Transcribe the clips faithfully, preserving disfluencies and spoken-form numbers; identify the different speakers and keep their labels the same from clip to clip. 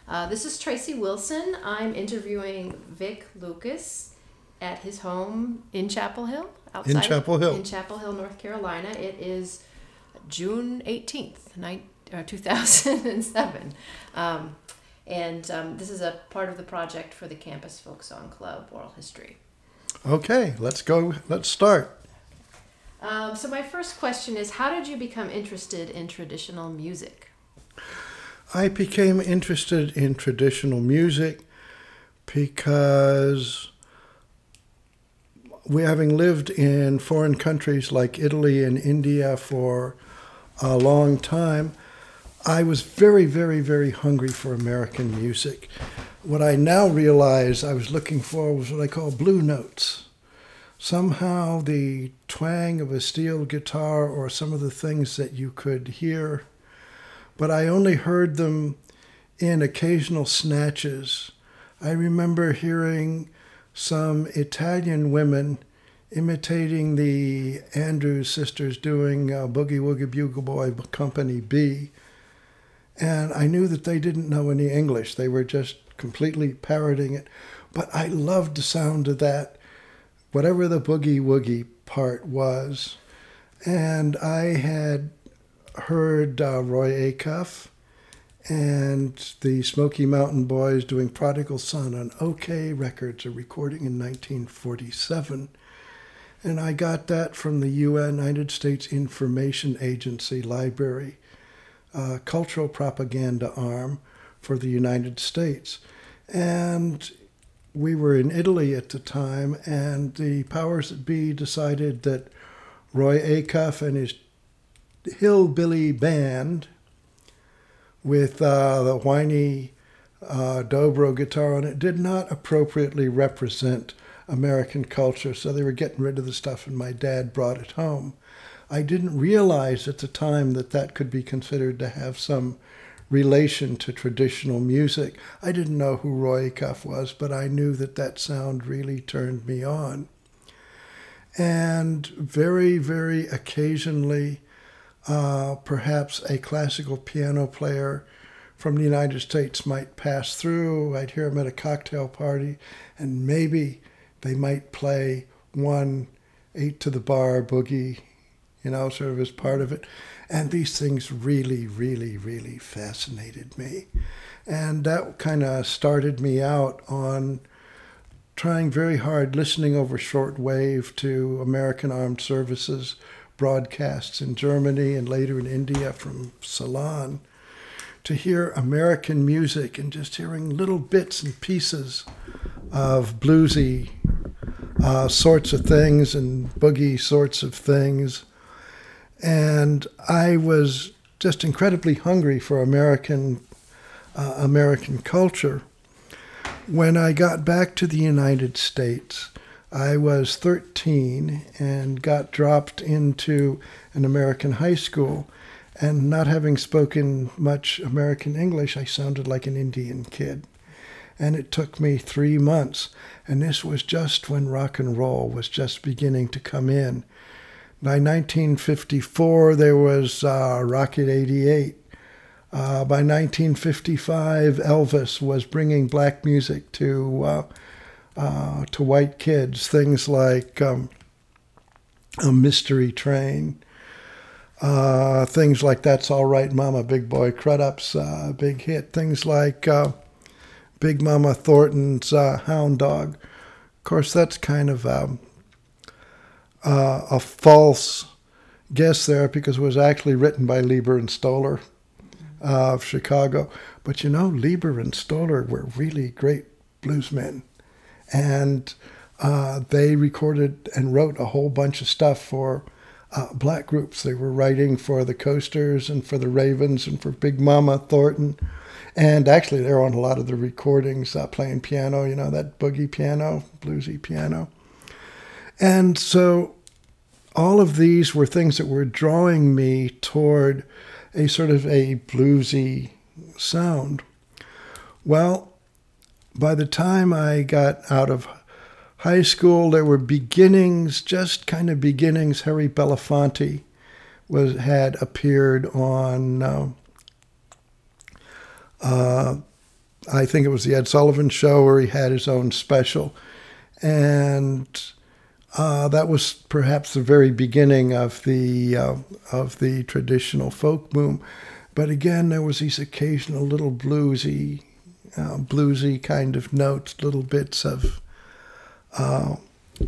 Speaker 1: Uh, this is Tracy Wilson. I'm interviewing Vic Lucas at his home in Chapel Hill, outside
Speaker 2: in Chapel Hill,
Speaker 1: in Chapel Hill, North Carolina. It is June eighteenth, two thousand seven. Um, and um, this is a part of the project for the Campus Folk Song Club, Oral History.
Speaker 2: Okay, let's go. Let's start.
Speaker 1: Um, so my first question is, how did you become interested in traditional music?
Speaker 2: I became interested in traditional music because we, having lived in foreign countries like Italy and India for a long time, I was very, very, very hungry for American music. What I now realize I was looking for was what I call blue notes. Somehow the twang of a steel guitar or some of the things that you could hear, but I only heard them in occasional snatches. I remember hearing some Italian women imitating the Andrews sisters doing uh, Boogie Woogie Bugle Boy Company B, and I knew that they didn't know any English. They were just completely parroting it, but I loved the sound of that, whatever the boogie woogie part was. And I had heard uh, Roy Acuff and the Smoky Mountain Boys doing Prodigal Son on OK Records, a recording in nineteen forty-seven. And I got that from the United States Information Agency Library, uh, cultural propaganda arm for the United States. And we were in Italy at the time, and the powers that be decided that Roy Acuff and his hillbilly band with uh, the whiny uh, dobro guitar on it did not appropriately represent American culture, so they were getting rid of the stuff, and my dad brought it home. I didn't realize at the time that that could be considered to have some relation to traditional music. I didn't know who Roy Acuff was, but I knew that that sound really turned me on. And very, very occasionally, uh, perhaps a classical piano player from the United States might pass through. I'd hear him at a cocktail party, and maybe they might play one eight to the bar boogie, you know, sort of as part of it. And these things really, really, really fascinated me. And that kind of started me out on trying very hard, listening over shortwave to American Armed Services broadcasts in Germany and later in India from Ceylon, to hear American music and just hearing little bits and pieces of bluesy uh, sorts of things and boogie sorts of things. And I was just incredibly hungry for American uh, American culture. When I got back to the United States, I was thirteen and got dropped into an American high school. And not having spoken much American English, I sounded like an Indian kid. And it took me three months. And this was just when rock and roll was just beginning to come in. By nineteen fifty-four, there was uh, Rocket eighty-eight. Uh, by nineteen fifty-five, Elvis was bringing black music to uh, uh, to white kids. Things like um, A Mystery Train, uh, things like That's All Right Mama, Big Boy Crudups, uh, big hit. Things like uh, Big Mama Thornton's uh, Hound Dog. Of course, that's kind of um, Uh, a false guess there, because it was actually written by Lieber and Stoller uh, of Chicago. But you know, Lieber and Stoller were really great bluesmen. And uh, they recorded and wrote a whole bunch of stuff for uh, black groups. They were writing for the Coasters and for the Ravens and for Big Mama Thornton. And actually, they're on a lot of the recordings, uh, playing piano, you know, that boogie piano, bluesy piano. And so all of these were things that were drawing me toward a sort of a bluesy sound. Well, by the time I got out of high school, there were beginnings, just kind of beginnings. Harry Belafonte was had appeared on uh, uh, I think it was the Ed Sullivan Show where he had his own special. And uh, that was perhaps the very beginning of the uh, of the traditional folk boom. But again, there was these occasional little bluesy, uh, bluesy kind of notes, little bits of uh,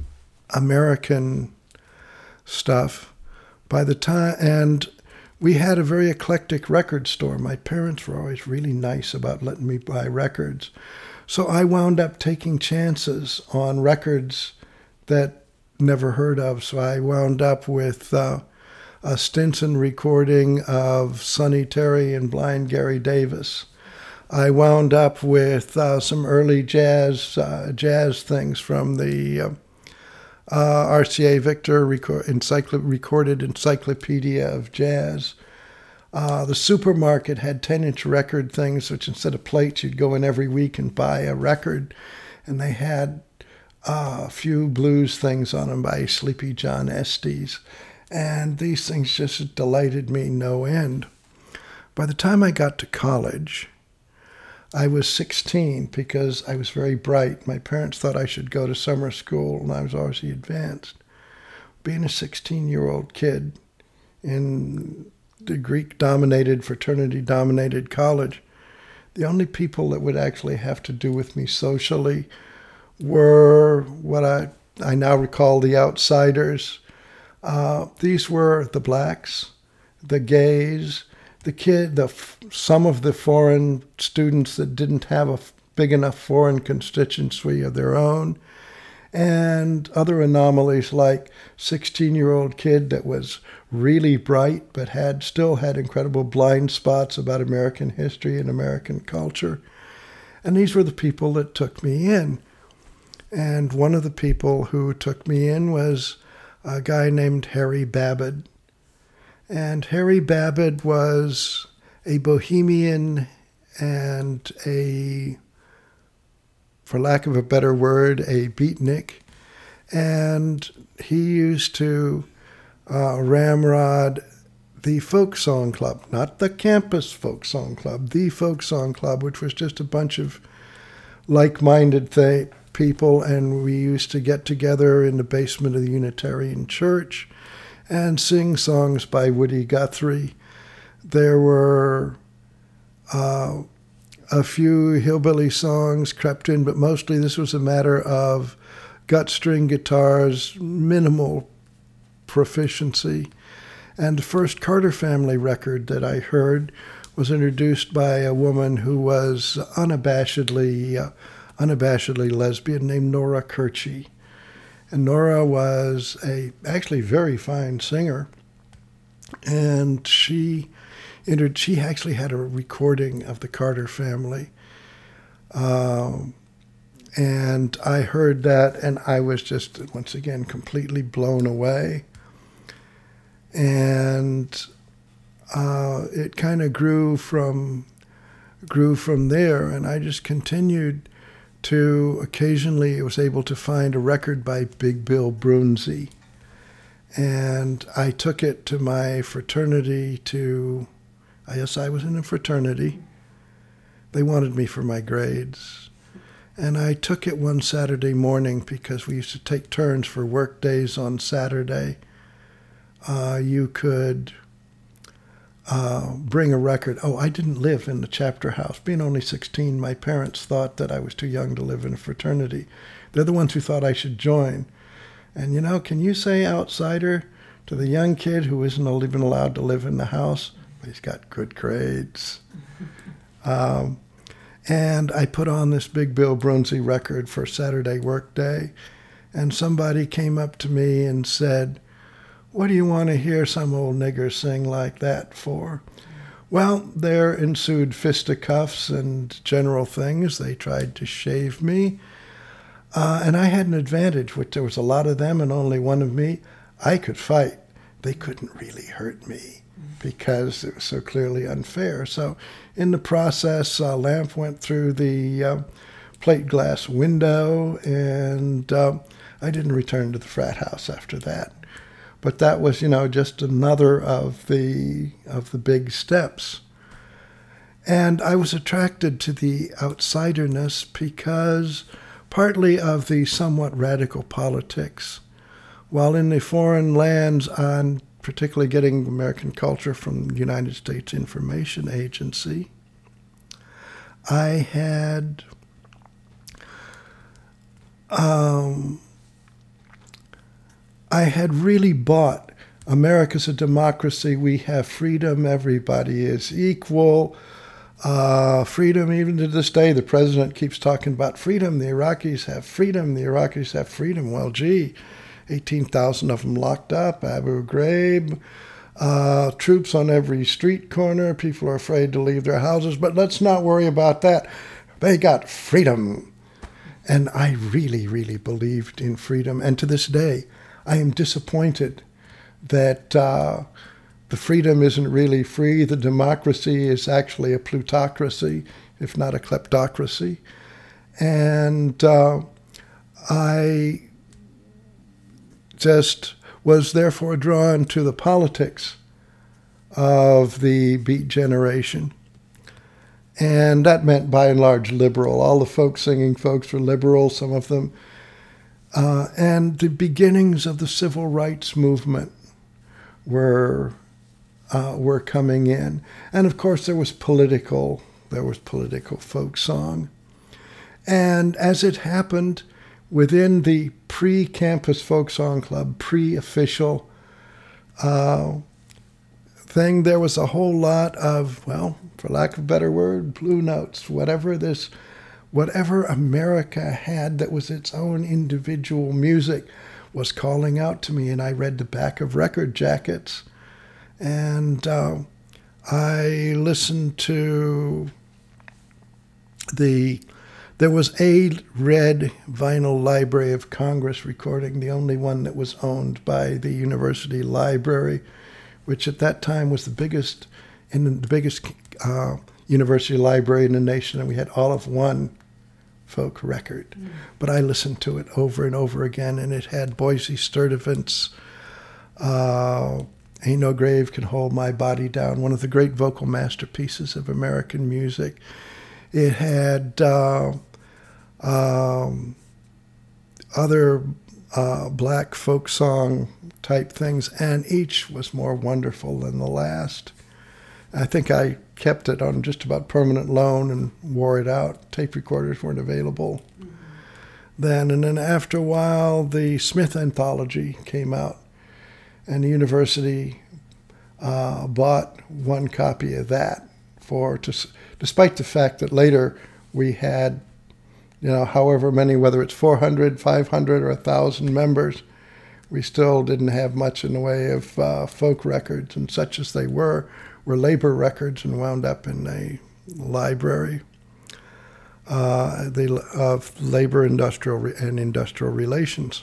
Speaker 2: American stuff. By the time, and we had a very eclectic record store. My parents were always really nice about letting me buy records. So I wound up taking chances on records that never heard of. So I wound up with uh, a Stinson recording of Sonny Terry and Blind Gary Davis. I wound up with uh, some early jazz uh, jazz things from the uh, uh, R C A Victor record, encycl- recorded Encyclopedia of Jazz. Uh, the supermarket had ten-inch record things, which instead of plates, you'd go in every week and buy a record. And they had uh, a few blues things on them by Sleepy John Estes. And these things just delighted me no end. By the time I got to college, I was sixteen because I was very bright. My parents thought I should go to summer school, and I was obviously advanced. Being a sixteen-year-old kid in the Greek-dominated, fraternity-dominated college, the only people that would actually have to do with me socially were what I, I now recall the outsiders. Uh, these were the blacks, the gays, the kid, the some of the foreign students that didn't have a big enough foreign constituency of their own, and other anomalies like sixteen-year-old kid that was really bright but had still had incredible blind spots about American history and American culture. And these were the people that took me in. And one of the people who took me in was a guy named Harry Babbitt. And Harry Babbitt was a bohemian and a, for lack of a better word, a beatnik. And he used to uh, ramrod the Folk Song Club, not the campus Folk Song Club, the Folk Song Club, which was just a bunch of like-minded th- people. And we used to get together in the basement of the Unitarian Church and sing songs by Woody Guthrie. There were uh, a few hillbilly songs crept in, but mostly this was a matter of gut string guitars, minimal proficiency. And the first Carter Family record that I heard was introduced by a woman who was unabashedly, uh, unabashedly lesbian named Nora Kirchie. And Nora was a actually very fine singer, and she entered. She actually had a recording of the Carter Family, um, and I heard that, and I was just once again completely blown away. And uh, it kind of grew from grew from there, and I just continued to occasionally was able to find a record by Big Bill Brunzi. And I took it to my fraternity to, I guess I was in a fraternity. They wanted me for my grades. And I took it one Saturday morning because we used to take turns for work days on Saturday. Uh, you could Uh, bring a record. Oh, I didn't live in the chapter house. Being only sixteen, my parents thought that I was too young to live in a fraternity. They're the ones who thought I should join. And, you know, can you say outsider to the young kid who isn't even allowed to live in the house? But he's got good grades. Um, and I put on this Big Bill Brunzi record for Saturday work day, and somebody came up to me and said, "What do you want to hear some old nigger sing like that for?" Well, there ensued fisticuffs and general things. They tried to shave me. Uh, and I had an advantage, which there was a lot of them and only one of me. I could fight. They couldn't really hurt me because it was so clearly unfair. So in the process, a lamp went through the uh, plate glass window, and uh, I didn't return to the frat house after that. But that was, you know, just another of the of the big steps. And I was attracted to the outsiderness because partly of the somewhat radical politics. While in the foreign lands, on particularly getting American culture from the United States Information Agency, I had um, I had really bought America's a democracy, we have freedom, everybody is equal. Uh, freedom, even to this day, the president keeps talking about freedom. The Iraqis have freedom. The Iraqis have freedom. Well, gee, eighteen thousand of them locked up, Abu Ghraib, uh, troops on every street corner. People are afraid to leave their houses, but let's not worry about that. They got freedom. And I really, really believed in freedom. And to this day, I am disappointed that uh, the freedom isn't really free. The democracy is actually a plutocracy, if not a kleptocracy. And uh, I just was therefore drawn to the politics of the Beat generation. And that meant, by and large, liberal. All the folk singing folks were liberal, some of them. Uh, and the beginnings of the civil rights movement were uh, were coming in. And of course there was political, there was political folk song. And as it happened, within the pre-campus folk song club, pre-official uh, thing, there was a whole lot of, well, for lack of a better word, blue notes, whatever this, whatever America had that was its own individual music was calling out to me. And I read the back of record jackets. And uh, I listened to the, there was a red vinyl Library of Congress recording, the only one that was owned by the University Library, which at that time was the biggest, in the biggest uh, university library in the nation, and we had all of one folk record. Mm. But I listened to it over and over again, and it had Boise Sturdivant's uh, Ain't No Grave Can Hold My Body Down, one of the great vocal masterpieces of American music. It had uh, um, other uh, black folk song type things, and each was more wonderful than the last. I think I kept it on just about permanent loan and wore it out. Tape recorders weren't available mm-hmm. then. And then after a while, the Smith Anthology came out, and the university uh, bought one copy of that for, to, despite the fact that later we had, you know, however many, whether it's four hundred, five hundred, or one thousand members, we still didn't have much in the way of uh, folk records, and such as they were, were labor records and wound up in a library uh, the, of labor, industrial, and industrial relations.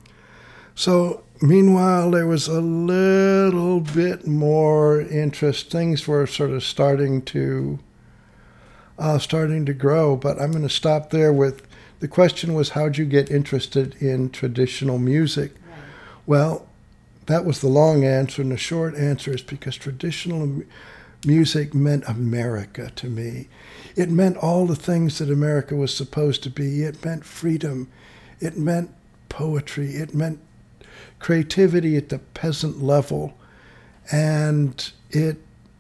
Speaker 2: So meanwhile, there was a little bit more interest. Things were sort of starting to uh, starting to grow, but I'm going to stop there with, the question was, how'd you get interested in traditional music? Right. Well, that was the long answer, and the short answer is because traditional music meant America to me. It meant all the things that America was supposed to be. It meant freedom. It meant poetry. It meant creativity at the peasant level. And it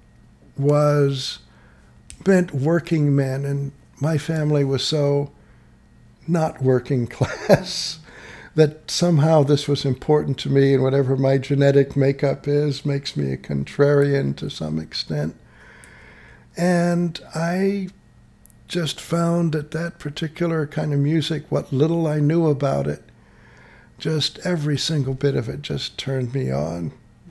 Speaker 2: was meant working men, and my family was so not working class that somehow this was important to me, and whatever my genetic makeup is makes me a contrarian to some extent. And I just found that that particular kind of music, what little I knew about it, just every single bit of it just turned me on.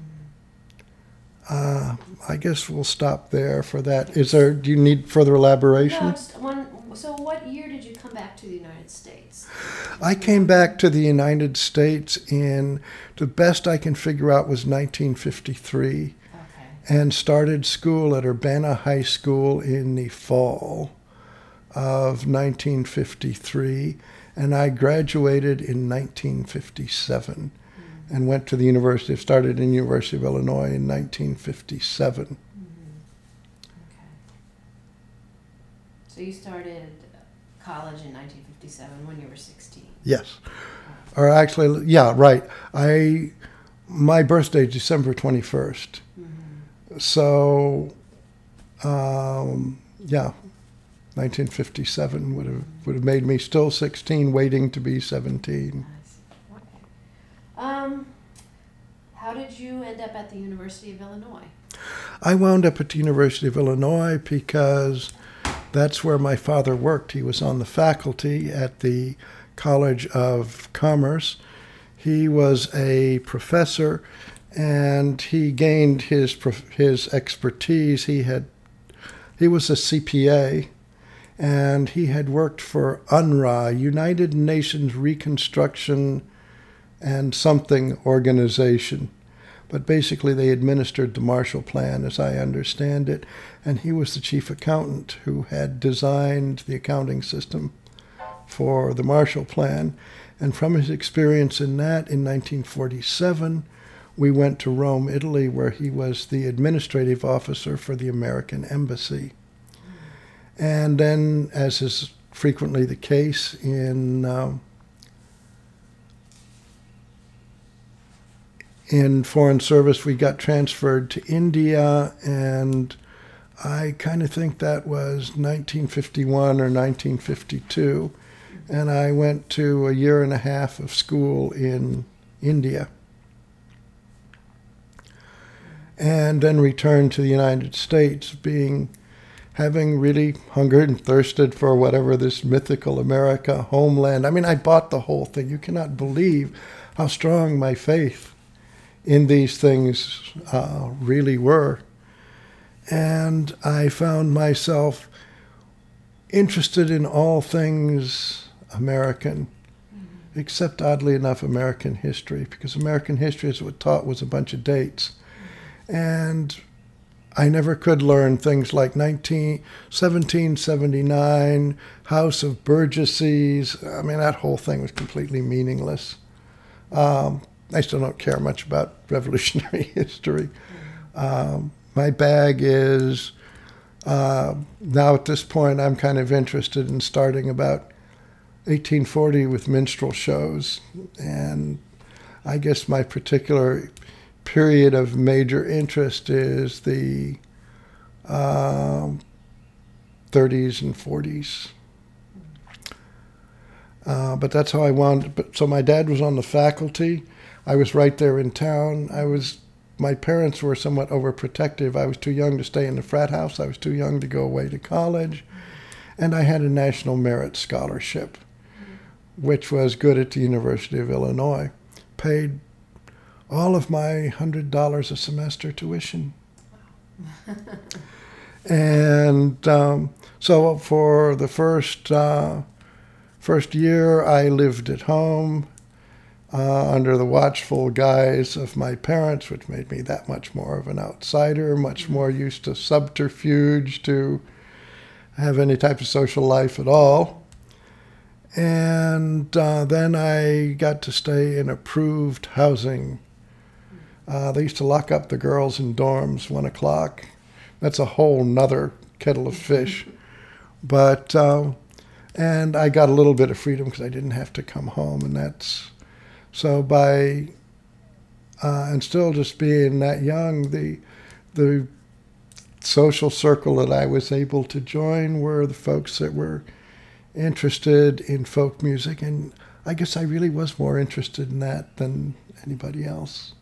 Speaker 2: Uh, I guess we'll stop there for that. Is there, do you need further elaboration?
Speaker 1: No, just one, so what year did you come back to the United States?
Speaker 2: I came back to the United States in, the best I can figure out was nineteen fifty-three, okay. And started school at Urbana High School in the fall of nineteen fifty-three, and I graduated in nineteen fifty-seven. And went to the university, started in the University of Illinois in nineteen fifty-seven.
Speaker 1: Mm-hmm. Okay. So you started college in nineteen fifty-seven when you were sixteen.
Speaker 2: Yes. Or actually, yeah, right. I my birthday is December twenty-first. Mm-hmm. So, um, yeah, nineteen fifty-seven would have would have made me still sixteen, waiting to be seventeen.
Speaker 1: Um, how did you end up at the University of Illinois?
Speaker 2: I wound up at the University of Illinois because that's where my father worked. He was on the faculty at the College of Commerce. He was a professor, and he gained his his expertise. He had he was a C P A, and he had worked for UNRWA, United Nations Reconstruction and something organization. But basically they administered the Marshall Plan, as I understand it, and he was the chief accountant who had designed the accounting system for the Marshall Plan. And from his experience in that, in nineteen forty-seven, we went to Rome, Italy, where he was the administrative officer for the American Embassy. And then, as is frequently the case in um, in foreign service, we got transferred to India, and I kind of think that was nineteen fifty-one or nineteen fifty-two. And I went to a year and a half of school in India, and then returned to the United States, being having really hungered and thirsted for whatever this mythical America homeland. I mean, I bought the whole thing. You cannot believe how strong my faith in these things uh, really were. And I found myself interested in all things American, mm-hmm. except, oddly enough, American history, because American history, as it was taught, was a bunch of dates. Mm-hmm. And I never could learn things like seventeen seventy-nine, House of Burgesses. I mean, that whole thing was completely meaningless. Um, I still don't care much about Revolutionary history. Um, my bag is, uh, now at this point, I'm kind of interested in starting about eighteen forty with minstrel shows. And I guess my particular period of major interest is the um, thirties and forties. Uh, but that's how I wound up. So my dad was on the faculty. I was right there in town. I was, my parents were somewhat overprotective. I was too young to stay in the frat house. I was too young to go away to college. And I had a National Merit Scholarship, which was good at the University of Illinois. Paid all of my one hundred dollars a semester tuition. And um, so for the first uh, first year, I lived at home uh, under the watchful guise of my parents, which made me that much more of an outsider, much more used to subterfuge to have any type of social life at all. And uh, then I got to stay in approved housing. Uh, they used to lock up the girls in dorms one o'clock. That's a whole nother kettle of fish. But, uh, and I got a little bit of freedom because I didn't have to come home. And that's, so by, uh, and still just being that young, the, the social circle that I was able to join were the folks that were interested in folk music. And I guess I really was more interested in that than anybody else.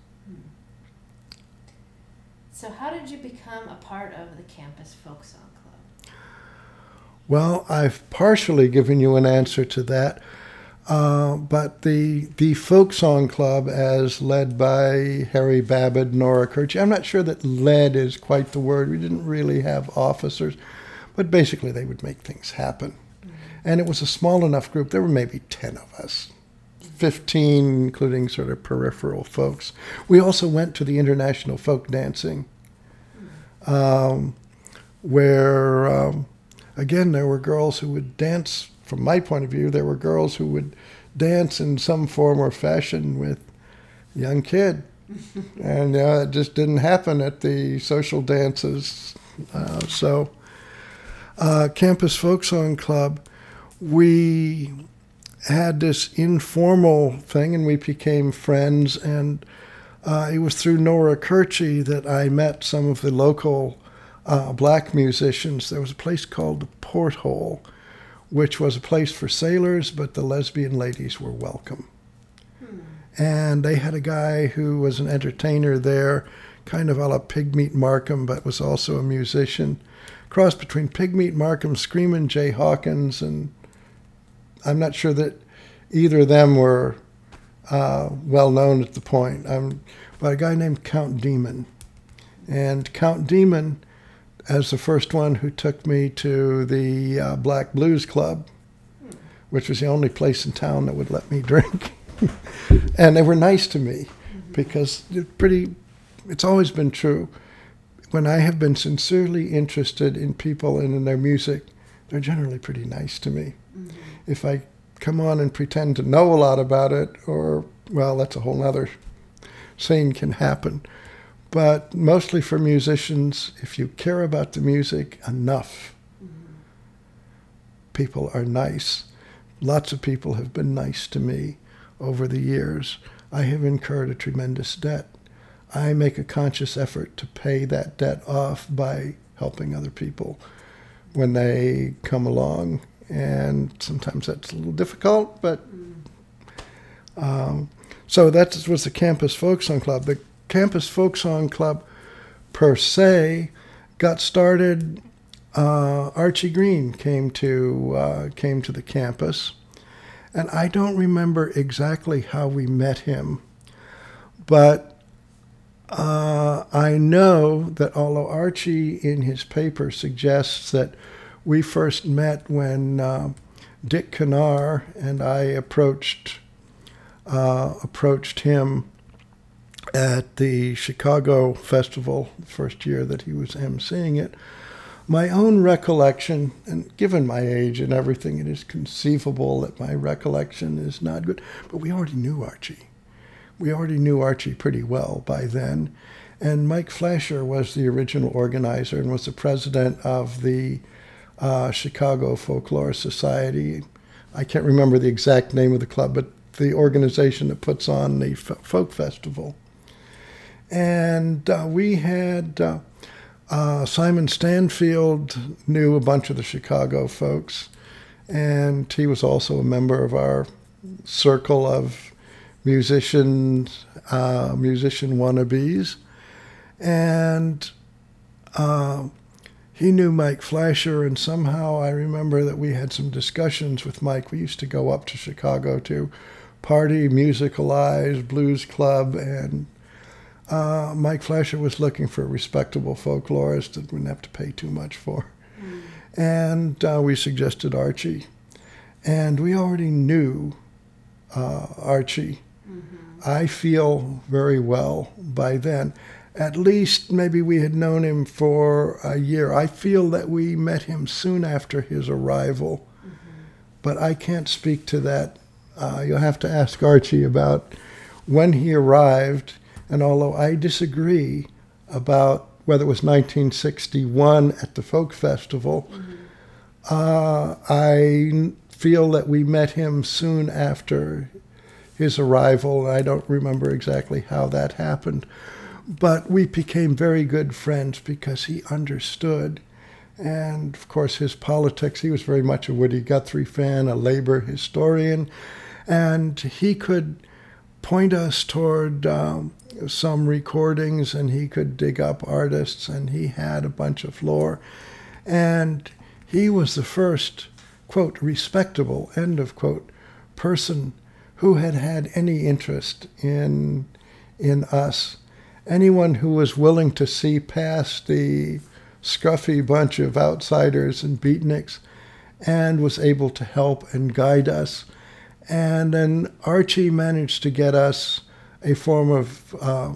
Speaker 1: So how did you become a part of the Campus Folk Song Club?
Speaker 2: Well, I've partially given you an answer to that, uh, but the the Folk Song Club, as led by Harry Babbitt, Nora Kirchie, I'm not sure that led is quite the word. We didn't really have officers, but basically they would make things happen. Mm-hmm. And it was a small enough group. There were maybe ten of us. fifteen, including sort of peripheral folks. We also went to the International Folk Dancing, um, where, um, again, there were girls who would dance, from my point of view, there were girls who would dance in some form or fashion with a young kid. And uh, it just didn't happen at the social dances. Uh, so uh, Campus Folk Song Club, we had this informal thing, and we became friends. And uh, it was through Nora Kirchie that I met some of the local uh, black musicians. There was a place called the Porthole, which was a place for sailors, but the lesbian ladies were welcome. Hmm. And they had a guy who was an entertainer there, kind of a la Pigmeat Markham, but was also a musician. Cross between Pigmeat Markham, Screamin' Jay Hawkins, and I'm not sure that either of them were uh, well known at the point. Um, but a guy named Count Demon. And Count Demon, as the first one who took me to the uh, Black Blues Club, which was the only place in town that would let me drink. And they were nice to me because it's pretty, it's always been true. When I have been sincerely interested in people and in their music, they're generally pretty nice to me. Mm-hmm. If I come on and pretend to know a lot about it, or, well, that's a whole nother scene can happen. But mostly for musicians, if you care about the music enough, mm-hmm. people are nice. Lots of people have been nice to me over the years. I have incurred a tremendous debt. I make a conscious effort to pay that debt off by helping other people when they come along. And sometimes that's a little difficult, but um, so that was the Campus Folk Song Club. The Campus Folk Song Club, per se, got started. Uh, Archie Green came to uh, came to the campus, and I don't remember exactly how we met him, but uh, I know that although Archie in his paper suggests that we first met when uh, Dick Canar and I approached uh, approached him at the Chicago Festival, the first year that he was emceeing it. My own recollection, and given my age and everything, it is conceivable that my recollection is not good, but we already knew Archie. We already knew Archie pretty well by then. And Mike Flasher was the original organizer and was the president of the Uh, Chicago Folklore Society. I can't remember the exact name of the club, but the organization that puts on the f- folk festival. And uh, we had uh, uh, Simon Stanfield knew a bunch of the Chicago folks, and he was also a member of our circle of musicians, uh, musician wannabes. And uh, he knew Mike Flasher, and somehow I remember that we had some discussions with Mike. We used to go up to Chicago to party, musicalize, blues club, and uh, Mike Flasher was looking for a respectable folklorist that wouldn't have to pay too much for. Mm. And uh, we suggested Archie. And we already knew uh, Archie. Mm-hmm. I feel very well by then. At least maybe we had known him for a year. I feel that we met him soon after his arrival, mm-hmm. but I can't speak to that. Uh, you'll have to ask Archie about when he arrived, and although I disagree about whether it was nineteen sixty-one at the Folk Festival, mm-hmm. uh, I feel that we met him soon after his arrival. I don't remember exactly how that happened. But we became very good friends because he understood. And, of course, his politics, he was very much a Woody Guthrie fan, a labor historian. And he could point us toward um, some recordings, and he could dig up artists, and he had a bunch of lore. And he was the first, quote, respectable, end of quote, person who had had any interest in in us. Anyone who was willing to see past the scruffy bunch of outsiders and beatniks and was able to help and guide us. And then Archie managed to get us a form of uh,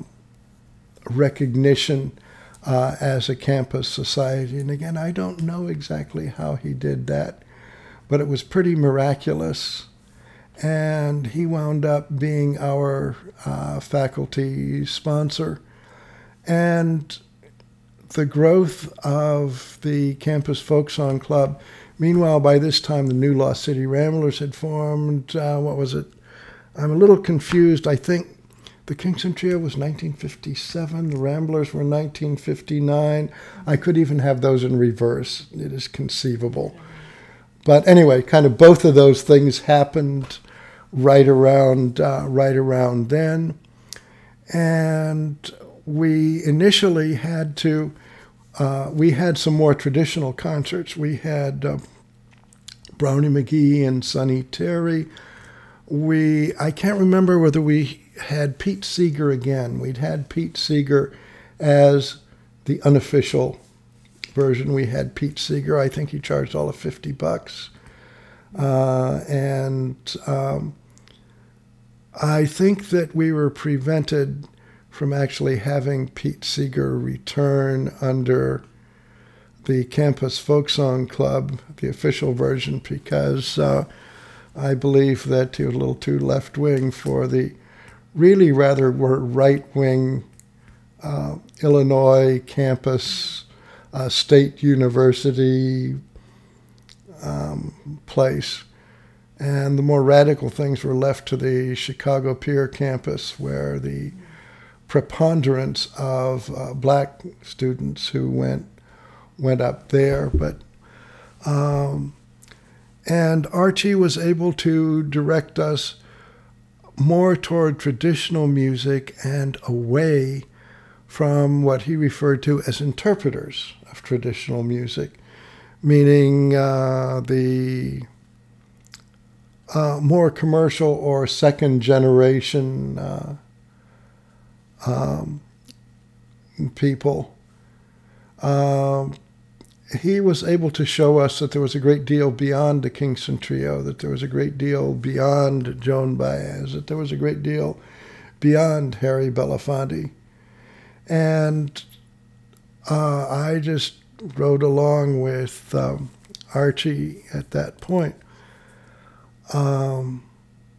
Speaker 2: recognition uh, as a campus society. And again, I don't know exactly how he did that, but it was pretty miraculous. And he wound up being our uh, faculty sponsor. And the growth of the Campus Folk Song Club. Meanwhile, by this time, the New Lost City Ramblers had formed. Uh, what was it? I'm a little confused. I think the Kingston Trio was nineteen fifty-seven. The Ramblers were nineteen fifty-nine. I could even have those in reverse. It is conceivable. But anyway, kind of both of those things happened right around uh, right around then. And we initially had to, uh, we had some more traditional concerts. We had uh, Brownie McGhee and Sonny Terry. We, I can't remember whether we had Pete Seeger again. We'd had Pete Seeger as the unofficial version. We had Pete Seeger. I think he charged all of fifty bucks. Uh, and um, I think that we were prevented from actually having Pete Seeger return under the Campus Folk Song Club, the official version, because uh, I believe that he was a little too left-wing for the really rather were right-wing uh, Illinois campus, uh, state university um, place. And the more radical things were left to the Chicago Pier campus, where the preponderance of uh, black students who went went up there. But um, and Archie was able to direct us more toward traditional music and away from what he referred to as interpreters of traditional music, meaning uh, the uh, more commercial or second generation uh, um, people. Um, he was able to show us that there was a great deal beyond the Kingston Trio, that there was a great deal beyond Joan Baez, that there was a great deal beyond Harry Belafonte. And uh, I just rode along with um, Archie at that point. Um,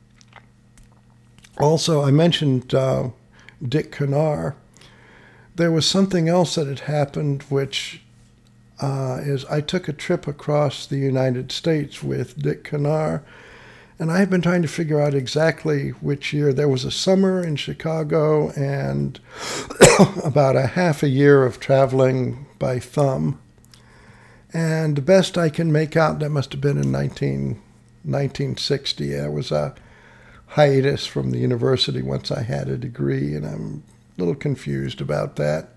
Speaker 2: also, I mentioned uh, Dick Kernard. There was something else that had happened, which uh, is I took a trip across the United States with Dick Kernard, and I have been trying to figure out exactly which year. There was a summer in Chicago and about a half a year of traveling by thumb. And the best I can make out, that must have been in nineteen sixty. There was a hiatus from the university once I had a degree, and I'm a little confused about that.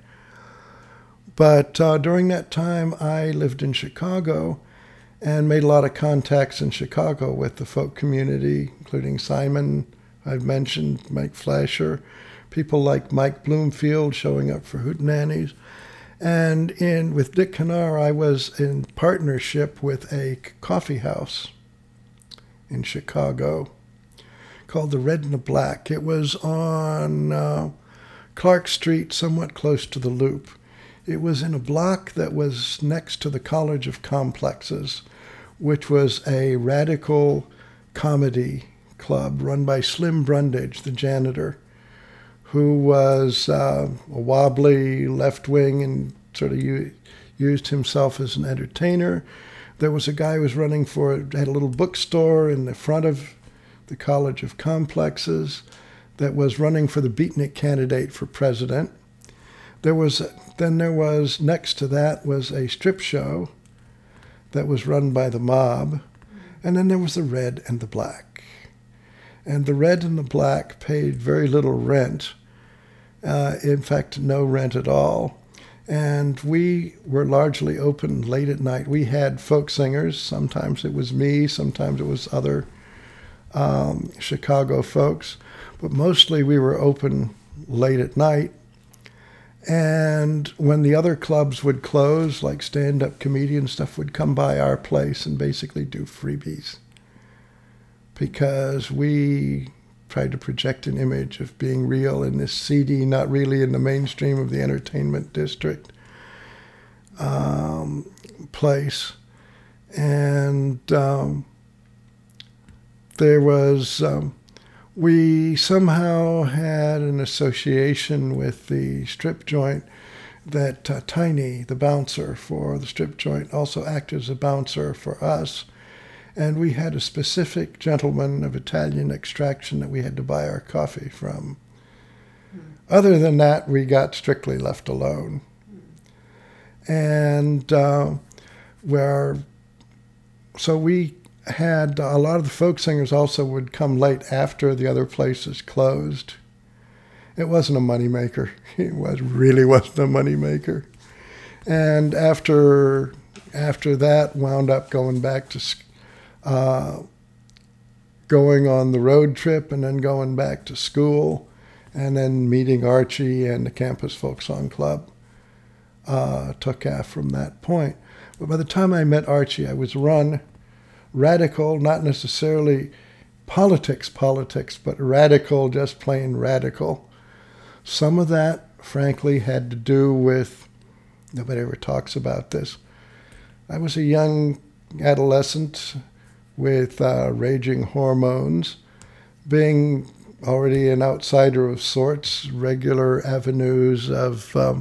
Speaker 2: But uh, during that time, I lived in Chicago and made a lot of contacts in Chicago with the folk community, including Simon, I've mentioned, Mike Flasher, people like Mike Bloomfield showing up for Hootenannies. And in with Dick Kernard, I was in partnership with a coffee house in Chicago called the Red and the Black. It was on uh, Clark Street, somewhat close to the Loop. It was in a block that was next to the College of Complexes, which was a radical comedy club run by Slim Brundage, the janitor, who was uh, a wobbly left-wing and sort of u- used himself as an entertainer. There was a guy who was running for, had a little bookstore in the front of the College of Complexes that was running for the beatnik candidate for president. There was, then there was, next to that was a strip show that was run by the mob. And then there was the Red and the Black. And the Red and the Black paid very little rent. Uh, in fact, no rent at all. And we were largely open late at night. We had folk singers. Sometimes it was me, sometimes it was other um, Chicago folks. But mostly we were open late at night. And when the other clubs would close, like stand-up comedian stuff, would come by our place and basically do freebies. Because we tried to project an image of being real in this seedy, not really in the mainstream of the entertainment district um, place. And um, there was, um, we somehow had an association with the strip joint that uh, Tiny, the bouncer for the strip joint, also acted as a bouncer for us. And we had a specific gentleman of Italian extraction that we had to buy our coffee from. Mm. Other than that, we got strictly left alone. Mm. And uh, where, so we had a lot of the folk singers also would come late after the other places closed. It wasn't a moneymaker. It was really wasn't a moneymaker. And after after that, wound up going back to uh, going on the road trip and then going back to school and then meeting Archie and the Campus Folk Song Club. Uh, took off from that point. But by the time I met Archie, I was run radical, not necessarily politics, politics, but radical, just plain radical. Some of that, frankly, had to do with, nobody ever talks about this. I was a young adolescent with uh, raging hormones, being already an outsider of sorts. Regular avenues of um,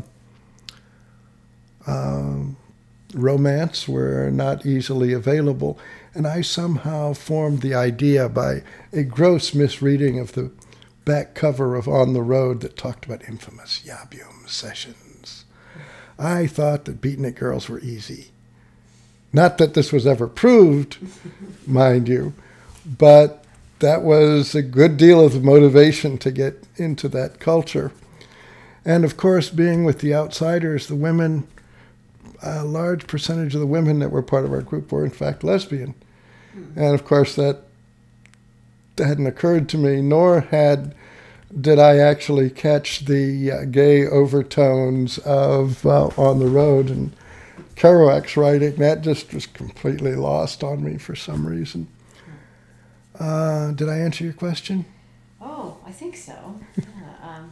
Speaker 2: um, romance were not easily available. And I somehow formed the idea by a gross misreading of the back cover of On the Road that talked about infamous Yabyum sessions. I thought that beatnik girls were easy. Not that this was ever proved, mind you, but that was a good deal of the motivation to get into that culture. And of course, being with the outsiders, the women, a large percentage of the women that were part of our group were in fact lesbian. And of course, that hadn't occurred to me, nor had did I actually catch the uh, gay overtones of uh, On the Road and Kerouac's writing. That just was completely lost on me for some reason. Uh, did I answer your question?
Speaker 1: Oh, I think so. Yeah, um,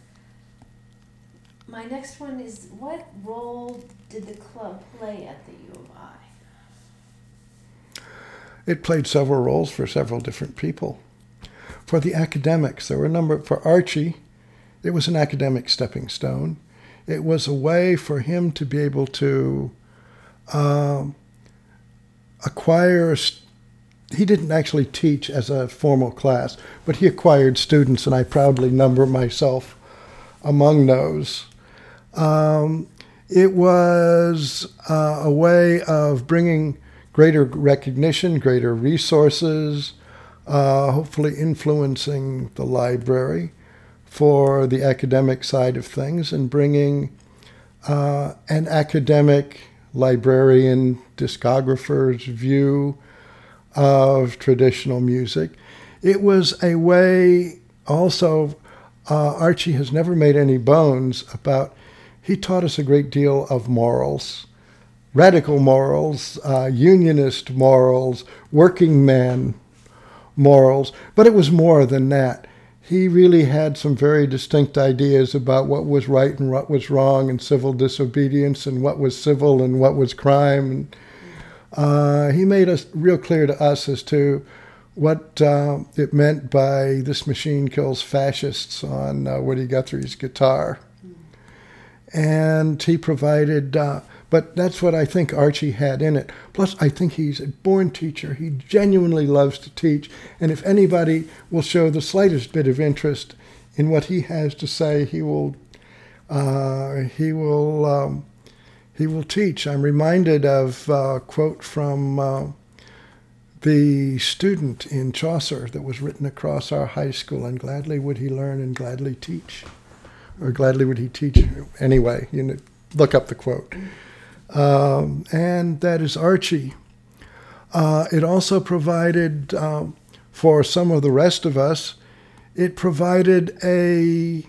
Speaker 1: my next one is, what role did the club play at the U of I?
Speaker 2: It played several roles for several different people. For the academics, there were a number. For Archie, it was an academic stepping stone. It was a way for him to be able to um, acquire. He didn't actually teach as a formal class, but he acquired students, and I proudly number myself among those. Um, it was uh, a way of bringing greater recognition, greater resources, uh, hopefully influencing the library for the academic side of things and bringing uh, an academic librarian discographer's view of traditional music. It was a way also, uh, Archie has never made any bones about, he taught us a great deal of morals. Radical morals, uh, unionist morals, working man morals, but it was more than that. He really had some very distinct ideas about what was right and what was wrong and civil disobedience and what was civil and what was crime. And, uh, he made us real clear to us as to what uh, it meant by "This Machine Kills Fascists" on uh, Woody Guthrie's guitar. And he provided... Uh, But that's what I think Archie had in it. Plus, I think he's a born teacher. He genuinely loves to teach. And if anybody will show the slightest bit of interest in what he has to say, he will uh, he will um, he will teach. I'm reminded of a quote from uh, the student in Chaucer that was written across our high school, and gladly would he learn and gladly teach, or gladly would he teach. Anyway, you know, look up the quote. Um, and that is Archie. Uh, it also provided, um, for some of the rest of us, it provided a,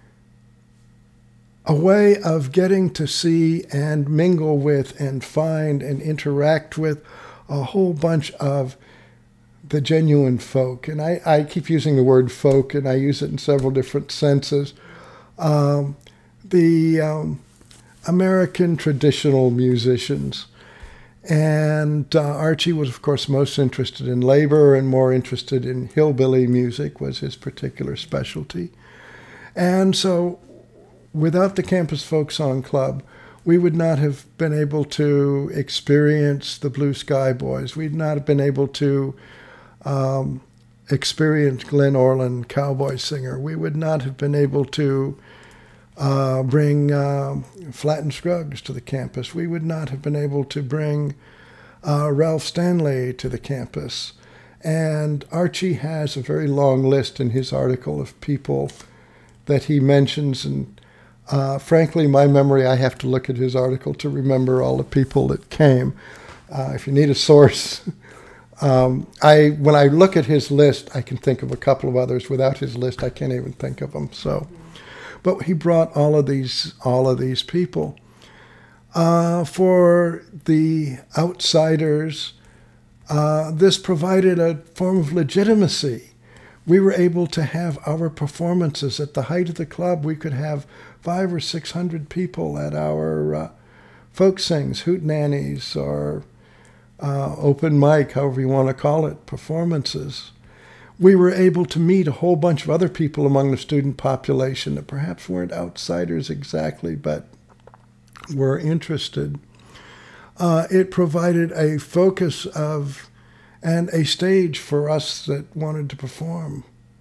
Speaker 2: a way of getting to see and mingle with and find and interact with a whole bunch of the genuine folk. And I, I keep using the word folk, and I use it in several different senses. Um, the... Um, American traditional musicians. And uh, Archie was, of course, most interested in labor and more interested in hillbilly music was his particular specialty. And so without the Campus Folk Song Club, we would not have been able to experience the Blue Sky Boys. We'd not have been able to um, experience Glenn Orland, cowboy singer. We would not have been able to uh, bring uh, Flatt and Scruggs to the campus. We would not have been able to bring uh, Ralph Stanley to the campus. And Archie has a very long list in his article of people that he mentions. And uh, frankly, my memory, I have to look at his article to remember all the people that came. Uh, if you need a source, um, I when I look at his list, I can think of a couple of others. Without his list, I can't even think of them. So, but he brought all of these all of these people. Uh, for the outsiders, uh, this provided a form of legitimacy. We were able to have our performances at the height of the club. We could have five or six hundred people at our uh, folk sings, hootenannies, or uh, open mic, however you want to call it, performances. We were able to meet a whole bunch of other people among the student population that perhaps weren't outsiders exactly, but were interested. Uh, it provided a focus of and a stage for us that wanted to perform.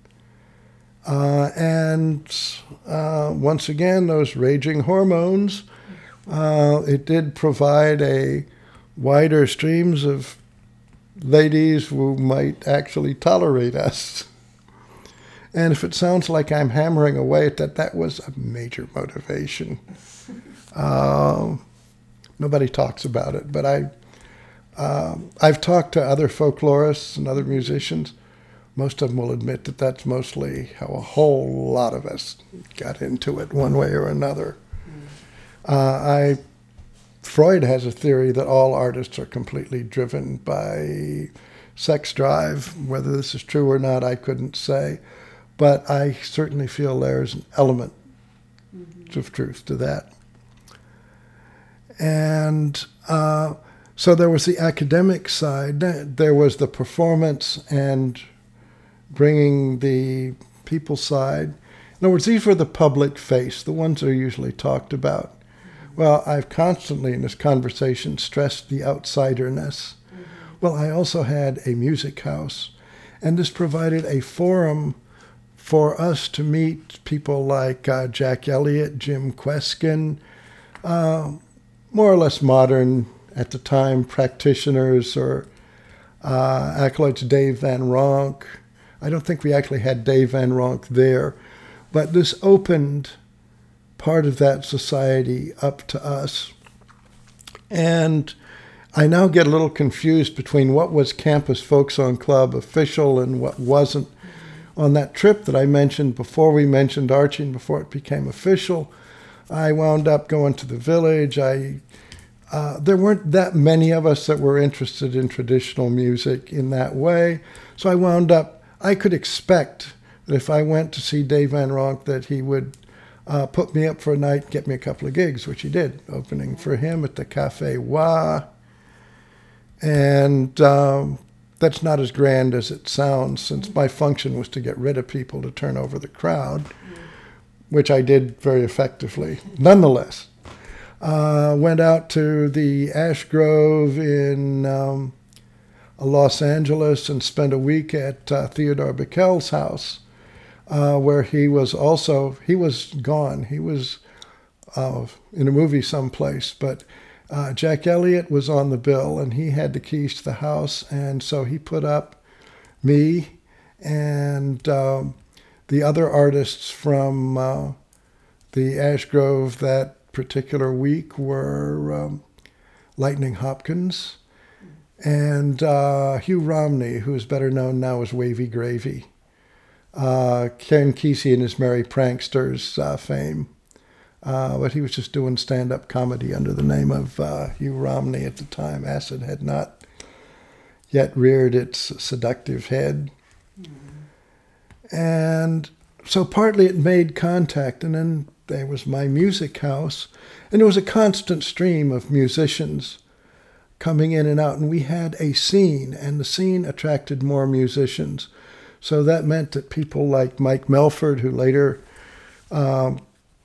Speaker 2: Uh, and uh, once again, those raging hormones, uh, it did provide a wider streams of ladies who might actually tolerate us. And if it sounds like I'm hammering away at that, that was a major motivation. Uh, nobody talks about it, but I, uh, I've talked to other folklorists and other musicians. Most of them will admit that that's mostly how a whole lot of us got into it one way or another. Uh, I, Freud has a theory that all artists are completely driven by sex drive. Whether this is true or not, I couldn't say. But I certainly feel there's an element mm-hmm. of truth to that. And uh, so there was the academic side. There was the performance and bringing the people side. In other words, these were the public face, the ones that are usually talked about. Well, I've constantly in this conversation stressed the outsiderness. Mm-hmm. Well, I also had a music house, and this provided a forum for us to meet people like uh, Jack Elliott, Jim Kweskin, uh, more or less modern at the time practitioners or uh, acolytes, Dave Van Ronk. I don't think we actually had Dave Van Ronk there, but this opened part of that society up to us. And I now get a little confused between what was Campus Folk Song Club official and what wasn't. On that trip that I mentioned before we mentioned Archie and before it became official, I wound up going to the village. I uh, there weren't that many of us that were interested in traditional music in that way. So I wound up, I could expect that if I went to see Dave Van Ronk that he would Uh, put me up for a night, get me a couple of gigs, which he did, opening for him at the Café Wa. And um, that's not as grand as it sounds, since my function was to get rid of people to turn over the crowd, which I did very effectively. Nonetheless, uh, went out to the Ash Grove in um, Los Angeles and spent a week at uh, Theodore Bickel's house. Uh, where he was also, he was gone. He was uh, in a movie someplace, but uh, Jack Elliott was on the bill and he had the keys to the house. And so he put up me and um, the other artists from uh, the Ash Grove that particular week were um, Lightning Hopkins and uh, Hugh Romney, who is better known now as Wavy Gravy. Uh, Ken Kesey and his Merry Pranksters uh, fame. Uh, but he was just doing stand-up comedy under the name of uh, Hugh Romney at the time. Acid had not yet reared its seductive head. Mm-hmm. And so partly it made contact, and then there was my music house, and there was a constant stream of musicians coming in and out, and we had a scene, and the scene attracted more musicians. So that meant that people like Mike Melford, who later um,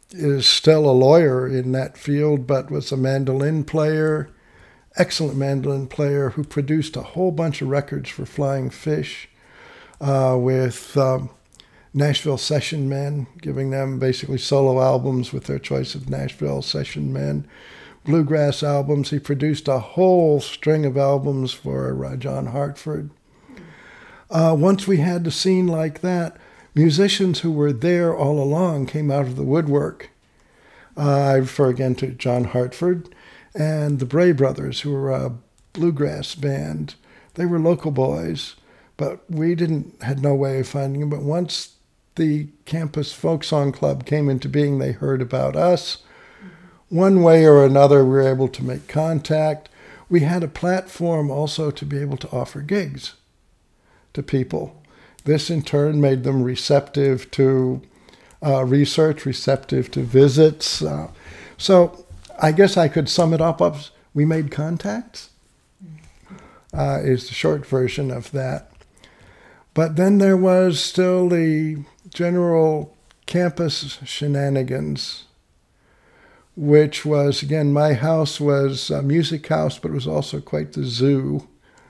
Speaker 2: is still a lawyer in that field, but was a mandolin player, excellent mandolin player, who produced a whole bunch of records for Flying Fish uh, with um, Nashville Session Men, giving them basically solo albums with their choice of Nashville Session Men. Bluegrass albums. He produced a whole string of albums for uh, John Hartford. Uh, once we had the scene like that, musicians who were there all along came out of the woodwork. Uh, I refer again to John Hartford and the Bray Brothers, who were a bluegrass band. They were local boys, but we didn't had no way of finding them. But once the Campus Folk Song Club came into being, they heard about us. One way or another, we were able to make contact. We had a platform also to be able to offer gigs to people. This, in turn, made them receptive to uh, research, receptive to visits. Uh, so I guess I could sum it up as we made contacts, uh, is the short version of that. But then there was still the general campus shenanigans, which was, again, my house was a music house, but it was also quite the zoo.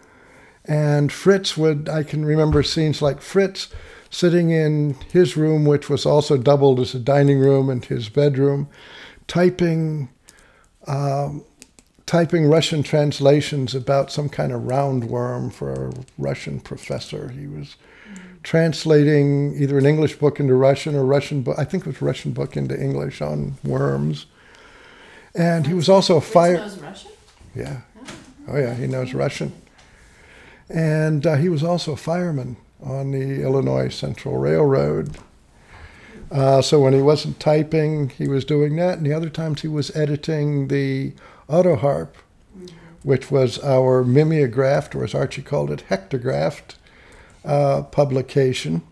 Speaker 2: And Fritz would, I can remember scenes like Fritz sitting in his room, which was also doubled as a dining room and his bedroom, typing um, typing Russian translations about some kind of roundworm for a Russian professor. He was translating either an English book into Russian or Russian book, I think it was a Russian book into English on worms. And he was also a fire.
Speaker 1: Fritz knows Russian?
Speaker 2: Yeah. Oh, yeah, he knows Russian. And uh, he was also a fireman on the Illinois Central Railroad. Uh, so when he wasn't typing, he was doing that. And the other times he was editing the Autoharp, mm-hmm. which was our mimeographed, or as Archie called it, hectographed uh, publication.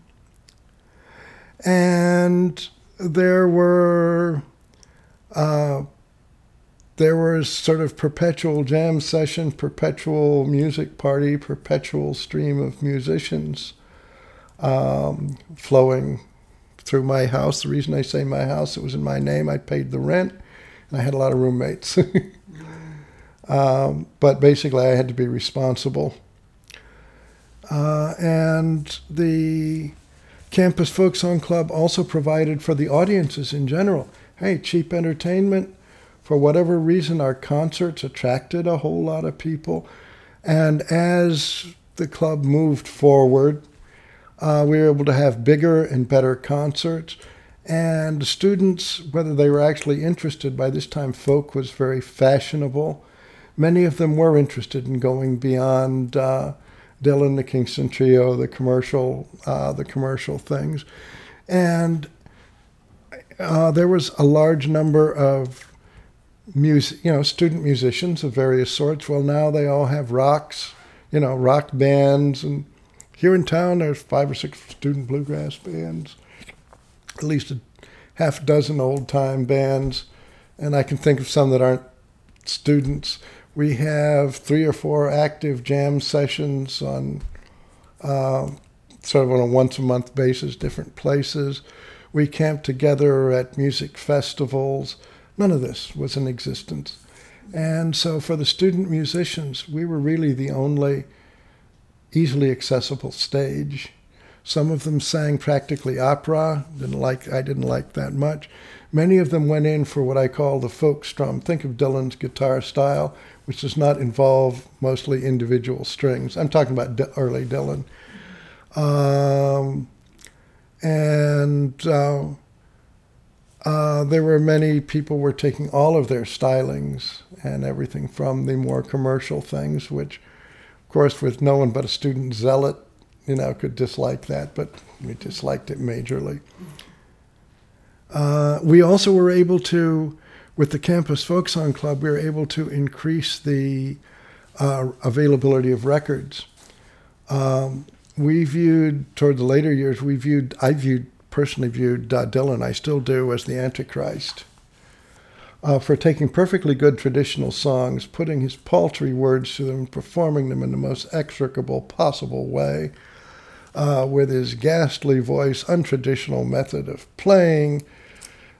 Speaker 2: And there were... Uh, There was sort of perpetual jam session, perpetual music party, perpetual stream of musicians um, flowing through my house. The reason I say my house, it was in my name. I paid the rent, and I had a lot of roommates. um, but basically, I had to be responsible. Uh, and the Campus Folk Song Club also provided for the audiences in general. Hey, cheap entertainment. For whatever reason, our concerts attracted a whole lot of people. And as the club moved forward, uh, we were able to have bigger and better concerts. And the students, whether they were actually interested, by this time folk was very fashionable. Many of them were interested in going beyond uh, Dylan, the Kingston Trio, the commercial, uh, the commercial things. And uh, there was a large number of music, you know, student musicians of various sorts. Well, now they all have rocks, you know, rock bands. And here in town, there's five or six student bluegrass bands, at least a half dozen old-time bands. And I can think of some that aren't students. We have three or four active jam sessions on uh, sort of on a once-a-month basis, different places. We camp together at music festivals. None of this was in existence. And so for the student musicians, we were really the only easily accessible stage. Some of them sang practically opera. Didn't like, I didn't like that much. Many of them went in for what I call the folk strum. Think of Dylan's guitar style, which does not involve mostly individual strings. I'm talking about D- early Dylan. Um, and... Uh, Uh, there were many people were taking all of their stylings and everything from the more commercial things, which, of course, with no one but a student zealot, you know, could dislike that, but we disliked it majorly. Uh, we also were able to, with the Campus Folk Song Club, we were able to increase the uh, availability of records. Um, we viewed, toward the later years, we viewed, I viewed, personally viewed uh, Dylan, I still do, as the Antichrist, uh, for taking perfectly good traditional songs, putting his paltry words to them, performing them in the most execrable possible way, uh, with his ghastly voice, untraditional method of playing,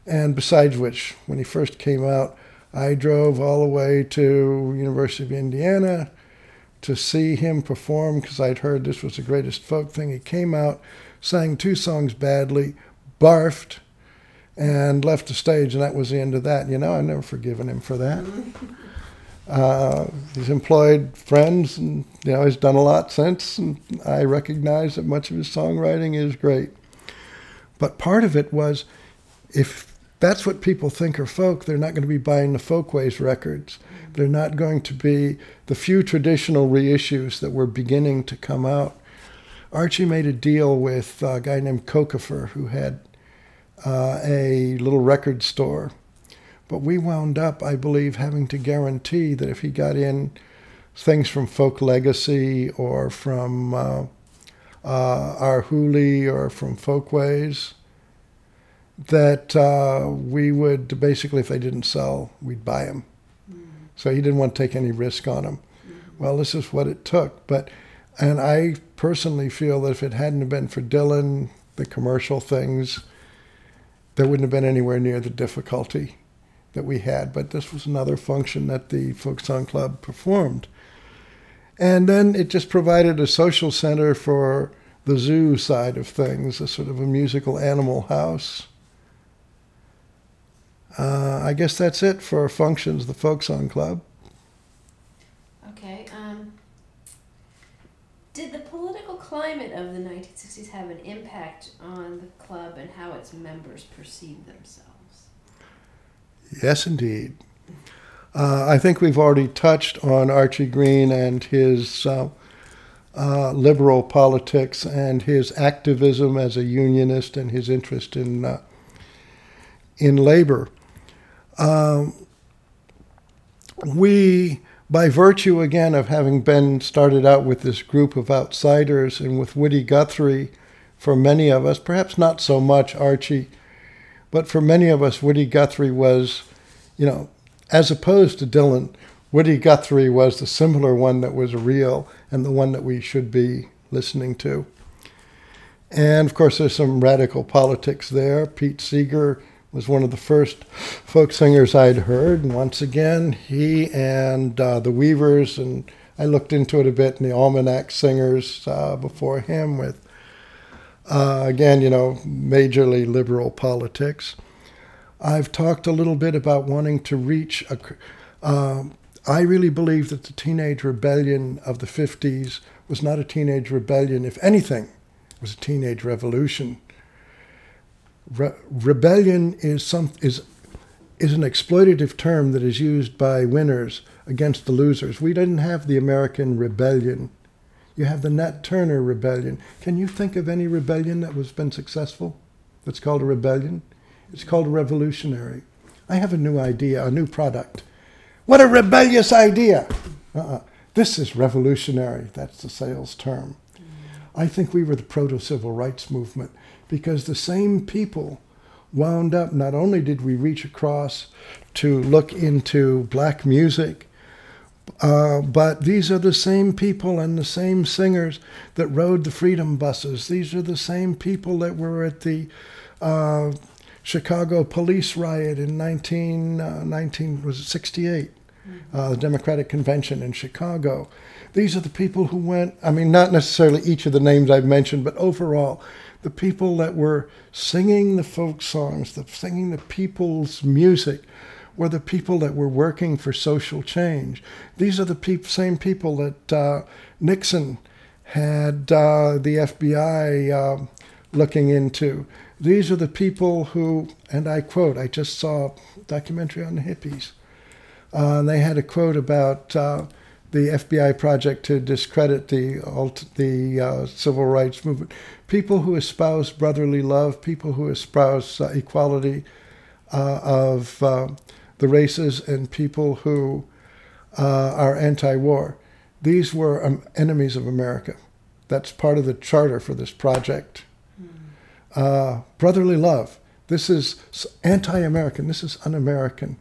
Speaker 2: And besides which, when he first came out, I drove all the way to University of Indiana to see him perform because I'd heard this was the greatest folk thing. He came out, sang two songs badly, barfed, and left the stage, and that was the end of that. You know, I've never forgiven him for that. Uh, he's employed friends, and you know, he's done a lot since, and I recognize that much of his songwriting is great. But part of it was, if that's what people think are folk, they're not going to be buying the Folkways records. They're not going to be the few traditional reissues that were beginning to come out. Archie made a deal with a guy named Kokefer, who had uh, a little record store. But we wound up, I believe, having to guarantee that if he got in things from Folk Legacy or from uh, uh, Our Hooli or from Folkways, that uh, we would basically, if they didn't sell, we'd buy them. Mm-hmm. So he didn't want to take any risk on them. Mm-hmm. Well, this is what it took. But, and I personally feel that if it hadn't been for Dylan, the commercial things, there wouldn't have been anywhere near the difficulty that we had. But this was another function that the Folk Song Club performed. And then it just provided a social center for the zoo side of things, a sort of a musical animal house. Uh, I guess that's it for functions, the Folk Song Club.
Speaker 1: Okay. Um, did the political climate of the nineteen sixties have an impact on the club and how its members perceive themselves?
Speaker 2: Yes, indeed. Uh, I think we've already touched on Archie Green and his uh, uh, liberal politics and his activism as a unionist and his interest in uh, in labor. Um, we, by virtue again of having been started out with this group of outsiders and with Woody Guthrie, for many of us, perhaps not so much Archie, but for many of us, Woody Guthrie was, you know, as opposed to Dylan, Woody Guthrie was the simpler one that was real and the one that we should be listening to. And of course, there's some radical politics there. Pete Seeger was one of the first folk singers I'd heard. And once again, he and uh, the Weavers, and I looked into it a bit, and the Almanac Singers uh, before him with, uh, again, you know, majorly liberal politics. I've talked a little bit about wanting to reach a... Uh, I really believe that the teenage rebellion of the fifties was not a teenage rebellion. If anything, it was a teenage revolution. Re- rebellion is some is is an exploitative term that is used by winners against the losers. We didn't have the American rebellion. You have the Nat Turner rebellion. Can you think of any rebellion that has been successful that's called a rebellion? It's called a revolutionary. I have a new idea, a new product. What a rebellious idea! Uh-uh. This is revolutionary. That's the sales term. I think we were the proto-civil rights movement, because the same people wound up, not only did we reach across to look into black music, uh, but these are the same people and the same singers that rode the freedom buses. These are the same people that were at the uh, Chicago police riot in nineteen, uh, nineteen was it sixty-eight, mm-hmm. uh, the Democratic Convention in Chicago. These are the people who went, I mean, not necessarily each of the names I've mentioned, but overall, the people that were singing the folk songs, the, singing the people's music, were the people that were working for social change. These are the pe- same people that uh, Nixon had uh, the F B I uh, looking into. These are the people who, and I quote, I just saw a documentary on the hippies, uh, and they had a quote about uh, the F B I project to discredit the the uh, civil rights movement. People who espouse brotherly love, people who espouse uh, equality uh, of uh, the races, and people who uh, are anti-war. These were um, enemies of America. That's part of the charter for this project. Mm. Uh, brotherly love. This is anti-American. This is un-American.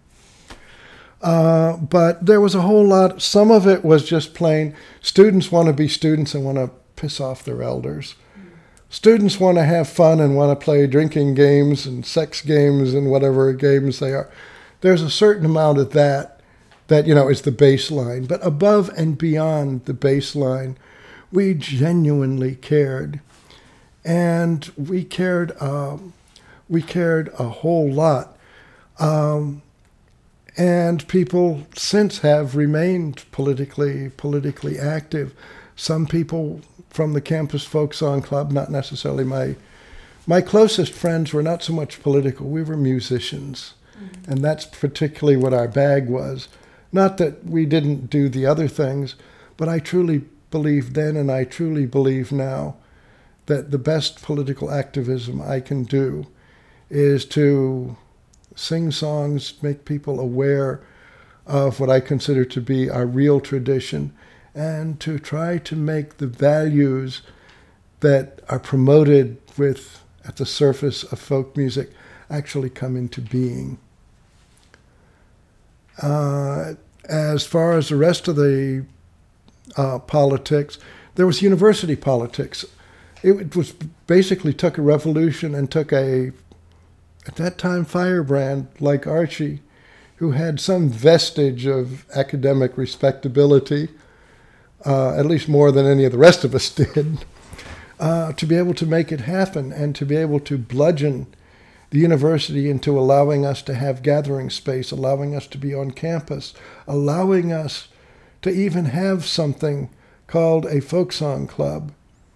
Speaker 2: Uh, but there was a whole lot. Some of it was just plain students want to be students and want to piss off their elders. students want to have fun and want to play drinking games and sex games and whatever games they are. There's a certain amount of that that, you know, is the baseline. But above and beyond the baseline, we genuinely cared. And we cared, um, we cared a whole lot. Um, and people since have remained politically, politically active. Some people from the Campus Folk Song Club, not necessarily my, my closest friends were not so much political, we were musicians. Mm-hmm. And that's particularly what our bag was. Not that we didn't do the other things, but I truly believed then and I truly believe now that the best political activism I can do is to sing songs, make people aware of what I consider to be our real tradition, and to try to make the values that are promoted with at the surface of folk music actually come into being. Uh, as far as the rest of the uh, politics, there was university politics. It was basically took a revolution and took a, at that time, firebrand like Archie, who had some vestige of academic respectability, uh, at least more than any of the rest of us did, uh, to be able to make it happen and to be able to bludgeon the university into allowing us to have gathering space, allowing us to be on campus, allowing us to even have something called a folk song club.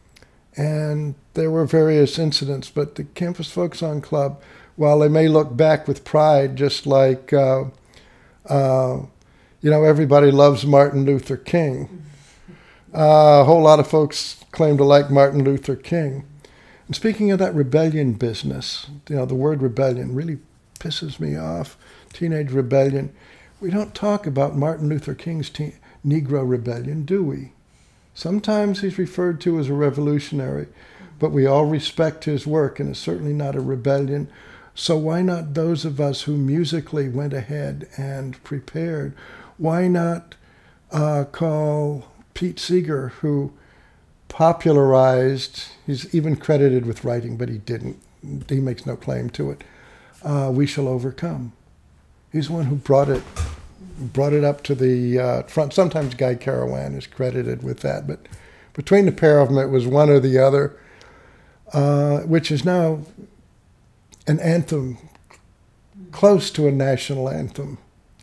Speaker 2: And there were various incidents, but the Campus Folk Song Club, while they may look back with pride, just like, uh, uh, you know, everybody loves Martin Luther King. Uh, a whole lot of folks claim to like Martin Luther King. And speaking of that rebellion business, you know, the word rebellion really pisses me off. Teenage rebellion. We don't talk about Martin Luther King's te- Negro rebellion, do we? Sometimes he's referred to as a revolutionary, but we all respect his work, and it's certainly not a rebellion. So why not those of us who musically went ahead and prepared? Why not uh, call Pete Seeger, who popularized, he's even credited with writing, but he didn't. He makes no claim to it. Uh, We Shall Overcome. He's the one who brought it brought it up to the uh, front. Sometimes Guy Carawan is credited with that, but between the pair of them, it was one or the other, uh, which is now an anthem close to a national anthem.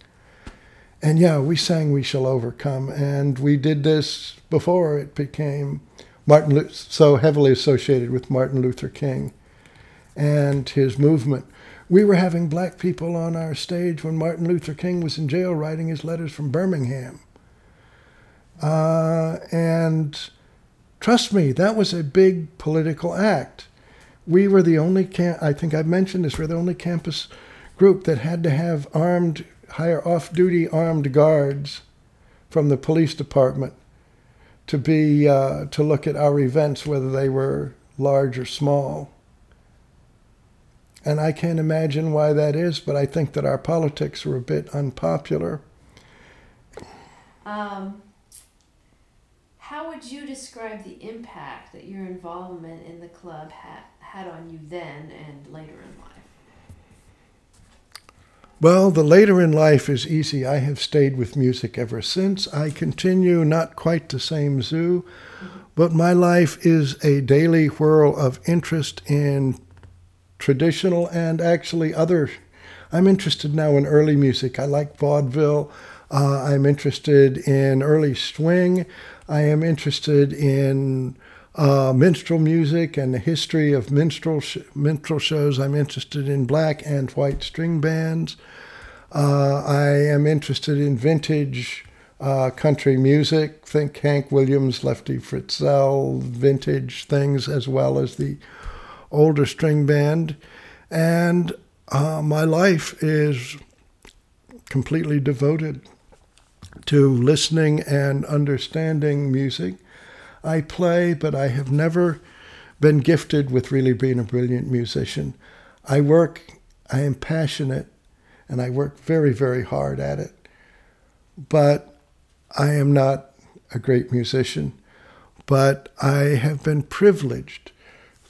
Speaker 2: And yeah, we sang We Shall Overcome, and we did this before it became Martin so heavily associated with Martin Luther King and his movement. We were having black people on our stage when Martin Luther King was in jail writing his letters from Birmingham. Uh, and trust me, that was a big political act. We were the only, cam- I think I've mentioned this, we're the only campus group that had to have armed, hire off-duty armed guards from the police department to be, uh, to look at our events, whether they were large or small. And I can't imagine why that is, but I think that our politics were a bit unpopular.
Speaker 1: Um, how would you describe the impact that your involvement in the club had, had on you then and later in life?
Speaker 2: Well, the later in life is easy. I have stayed with music ever since. I continue not quite the same zoo, mm-hmm. but my life is a daily whirl of interest in traditional and actually other. I'm interested now in early music. I like vaudeville. Uh, I'm interested in early swing. I am interested in uh, minstrel music and the history of minstrel sh- minstrel shows. I'm interested in black and white string bands. Uh, I am interested in vintage uh, country music. Think Hank Williams, Lefty Fritzell, vintage things, as well as the older string band. And uh, my life is completely devoted to listening and understanding music. I play, but I have never been gifted with really being a brilliant musician. I work, I am passionate, and I work very, very hard at it. But I am not a great musician. But I have been privileged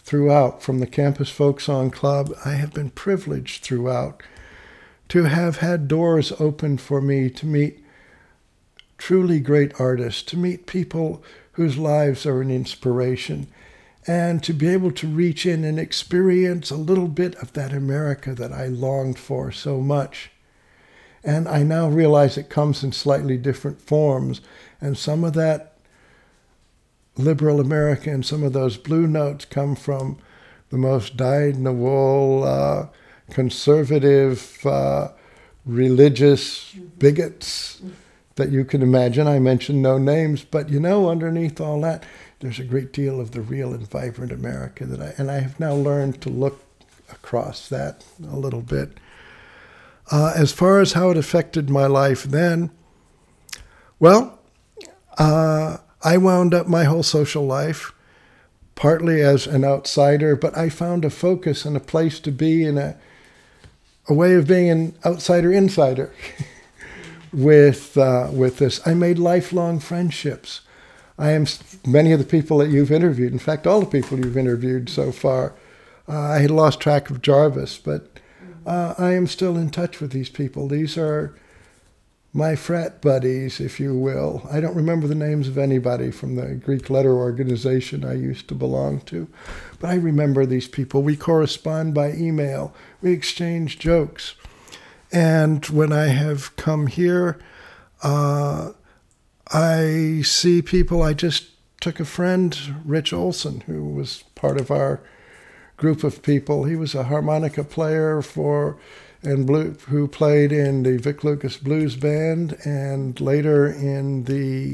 Speaker 2: throughout, from the Campus Folk Song Club. I have been privileged throughout to have had doors opened for me to meet truly great artists, to meet people whose lives are an inspiration, and to be able to reach in and experience a little bit of that America that I longed for so much. And I now realize it comes in slightly different forms, and some of that liberal America and some of those blue notes come from the most dyed-in-the-wool, uh, conservative, uh, religious bigots that you can imagine. I mentioned no names, but you know, underneath all that, there's a great deal of the real and vibrant America that I, and I have now learned to look across that a little bit. Uh, as far as how it affected my life then, well, uh, I wound up my whole social life partly as an outsider, but I found a focus and a place to be and a, a way of being an outsider-insider with uh, with this. I made lifelong friendships. I am many of the people that you've interviewed, in fact, all the people you've interviewed so far. Uh, I had lost track of Jarvis, but uh, I am still in touch with these people. These are my frat buddies, if you will. I don't remember the names of anybody from the Greek letter organization I used to belong to, but I remember these people. We correspond by email. We exchange jokes. And when I have come here, uh, I see people. I just took a friend, Rich Olson, who was part of our group of people. He was a harmonica player for and blue, who played in the Vic Lucas Blues Band and later in the,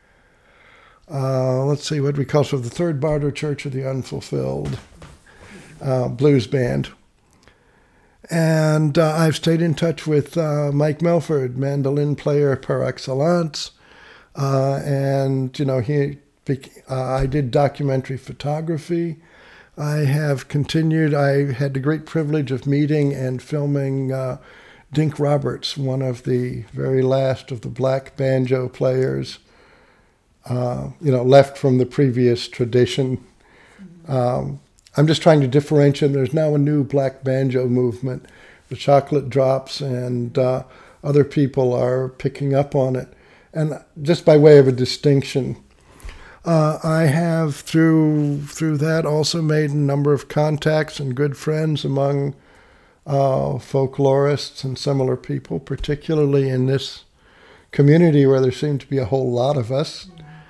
Speaker 2: uh, let's see, what we call it, the Third Barter Church of the Unfulfilled uh, Blues Band. And uh, I've stayed in touch with uh, Mike Melford, mandolin player par excellence. Uh, and, you know, he uh, I did documentary photography. I have continued, I had the great privilege of meeting and filming uh, Dink Roberts, one of the very last of the black banjo players, uh, you know, left from the previous tradition. Um, I'm just trying to differentiate. There's now a new black banjo movement. The Chocolate Drops and uh, other people are picking up on it. And just by way of a distinction, Uh, I have, through through that, also made a number of contacts and good friends among uh, folklorists and similar people, particularly in this community where there seem to be a whole lot of us.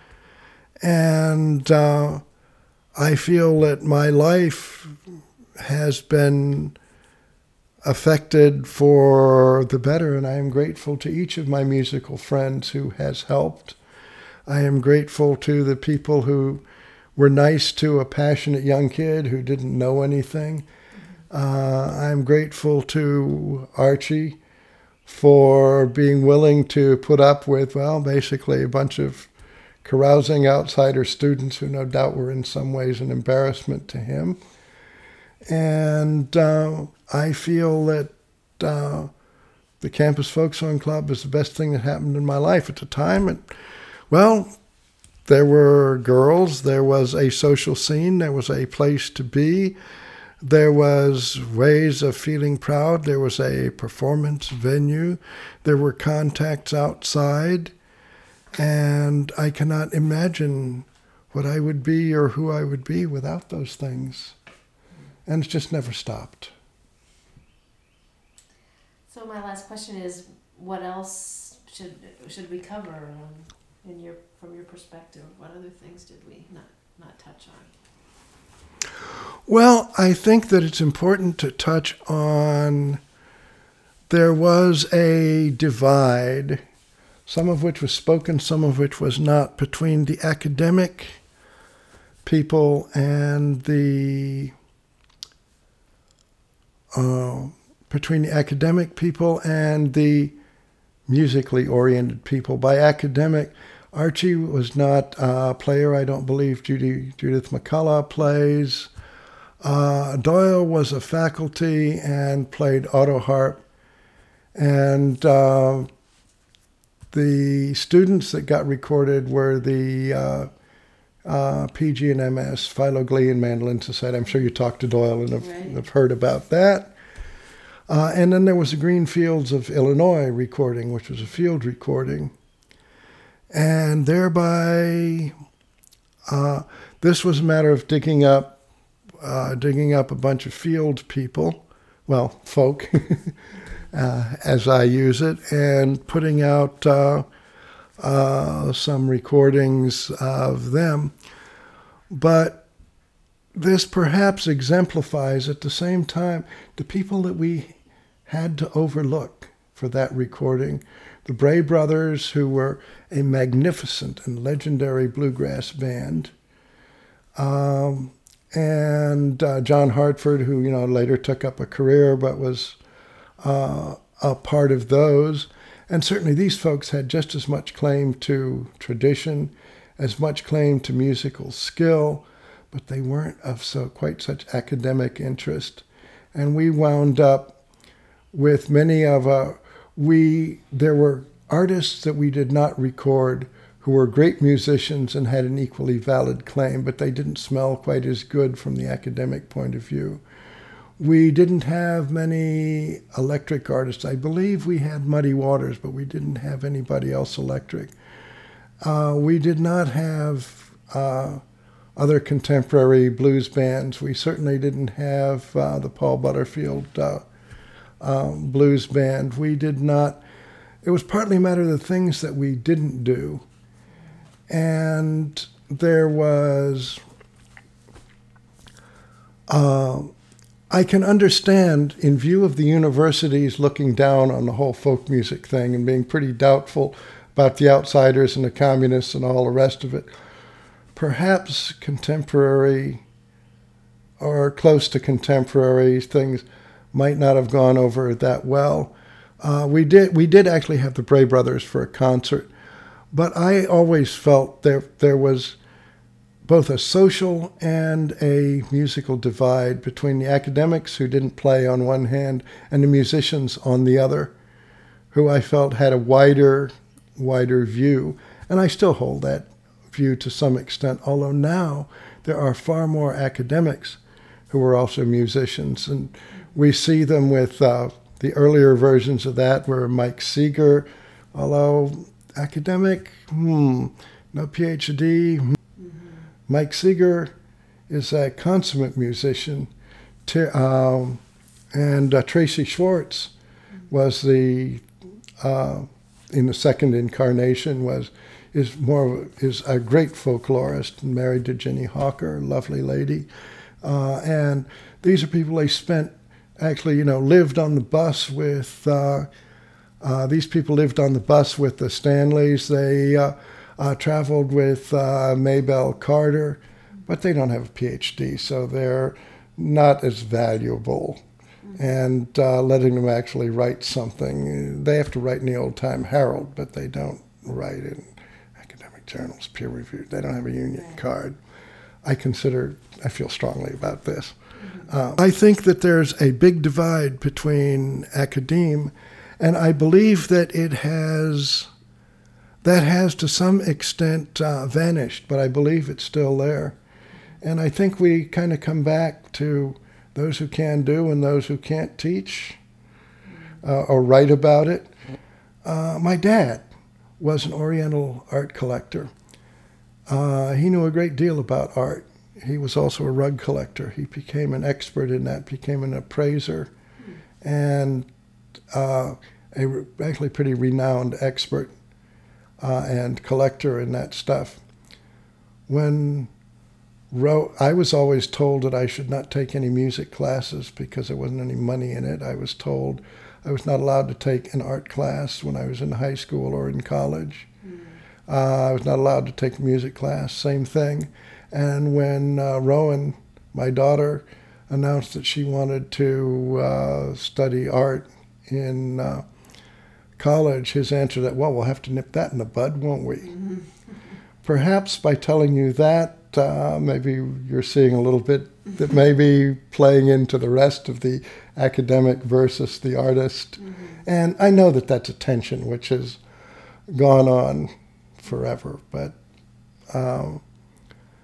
Speaker 2: And uh, I feel that my life has been affected for the better, and I am grateful to each of my musical friends who has helped. I am grateful to the people who were nice to a passionate young kid who didn't know anything. Uh, I'm grateful to Archie for being willing to put up with, well, basically a bunch of carousing outsider students who no doubt were in some ways an embarrassment to him. And uh, I feel that uh, the Campus Folk Song Club is the best thing that happened in my life at the time. It, Well, there were girls, there was a social scene, there was a place to be, there was ways of feeling proud, there was a performance venue, there were contacts outside, and I cannot imagine what I would be or who I would be without those things. And it's just never stopped.
Speaker 1: So my last question is, what else should should we cover? Um, In your, from your perspective, what other things did we not, not touch on?
Speaker 2: Well, I think that it's important to touch on, there was a divide, some of which was spoken, some of which was not, between the academic people and the, uh, between the academic people and the musically oriented people. By academic, Archie was not a player. I don't believe Judy, Judith McCullough plays. Uh, Doyle was a faculty and played auto harp. And uh, the students that got recorded were the uh, uh, P G and M S, Philo Glee and Mandolin Society. I'm sure you talked to Doyle and have,
Speaker 1: Right.
Speaker 2: have heard about that. Uh, and then there was the Green Fields of Illinois recording, which was a field recording. And thereby, uh, this was a matter of digging up, uh, digging up a bunch of field people, well, folk, uh, as I use it, and putting out uh, uh, some recordings of them. But this perhaps exemplifies at the same time the people that we had to overlook for that recording. The Bray Brothers, who were a magnificent and legendary bluegrass band, um, and uh, John Hartford, who you know later took up a career but was uh, a part of those. And certainly these folks had just as much claim to tradition, as much claim to musical skill, but they weren't of so quite such academic interest. And we wound up with many of our, we, there were artists that we did not record who were great musicians and had an equally valid claim, but they didn't smell quite as good from the academic point of view. We didn't have many electric artists. I believe we had Muddy Waters, but we didn't have anybody else electric. Uh, we did not have uh, other contemporary blues bands. We certainly didn't have uh, the Paul Butterfield uh, um, blues band. We did not. It was partly a matter of the things that we didn't do. And there was, uh, I can understand, in view of the universities looking down on the whole folk music thing and being pretty doubtful about the outsiders and the communists and all the rest of it, perhaps contemporary or close to contemporary things might not have gone over that well. Uh, we did we did actually have the Bray Brothers for a concert, but I always felt there there was both a social and a musical divide between the academics who didn't play on one hand and the musicians on the other, who I felt had a wider wider view. And I still hold that view to some extent, although now there are far more academics who are also musicians. And we see them with uh, the earlier versions of that were Mike Seeger, although academic, hmm, no P H D. Hmm. Mm-hmm. Mike Seeger is a consummate musician. T- um, and uh, Tracy Schwartz was the, uh, in the second incarnation, was is more of a, is a great folklorist, married to Jenny Hawker, lovely lady. Uh, and these are people they spent, actually, you know, lived on the bus with, uh, uh, these people lived on the bus with the Stanleys. They uh, uh, traveled with uh, Maybelle Carter, but they don't have a P H D, so they're not as valuable. And uh, letting them actually write something, they have to write in the old-time Herald, but they don't write in academic journals, peer-reviewed. They don't have a union card. I consider, I feel strongly about this. Uh, I think that there's a big divide between academe, and I believe that it has, that has to some extent uh, vanished, but I believe it's still there. And I think we kind of come back to those who can do and those who can't teach uh, or write about it. Uh, my dad was an Oriental art collector. Uh, he knew a great deal about art. He was also a rug collector. He became an expert in that, became an appraiser, and uh, a re- actually pretty renowned expert uh, and collector in that stuff. When Ro- I was always told that I should not take any music classes because there wasn't any money in it. I was told I was not allowed to take an art class when I was in high school or in college. Mm. Uh, I was not allowed to take a music class, same thing. And when uh, Rowan, my daughter, announced that she wanted to uh, study art in uh, college, his answer to that, well, we'll have to nip that in the bud, won't we? Mm-hmm. Perhaps by telling you that, uh, maybe you're seeing a little bit that may be playing into the rest of the academic versus the artist. Mm-hmm. And I know that that's a tension which has gone on forever, but um,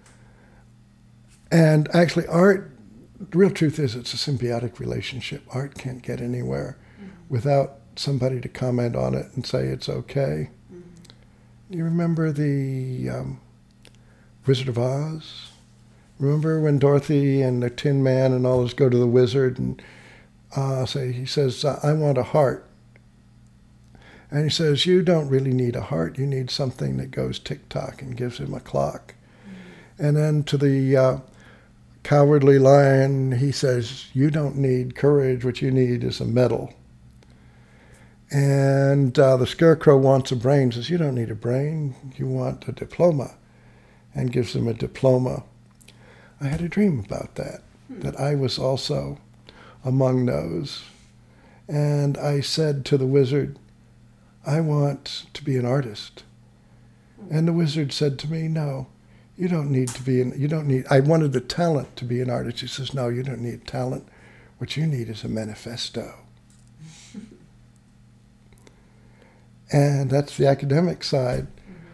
Speaker 2: And actually, art, the real truth is it's a symbiotic relationship. Art can't get anywhere mm-hmm. without somebody to comment on it and say it's okay. Mm-hmm. You remember the um, Wizard of Oz? Remember when Dorothy and the Tin Man and all those go to the wizard and uh, say, he says, I want a heart. And he says, you don't really need a heart. You need something that goes tick-tock, and gives him a clock. Mm-hmm. And then to the uh, Cowardly Lion, he says, you don't need courage. What you need is a medal. And uh, the Scarecrow wants a brain. Says, you don't need a brain. You want a diploma. And gives him a diploma. I had a dream about that, hmm. that I was also among those. And I said to the wizard, I want to be an artist. And the wizard said to me, no, you don't need to be an, you don't need, I wanted the talent to be an artist. He says, no, you don't need talent. What you need is a manifesto. And that's the academic side.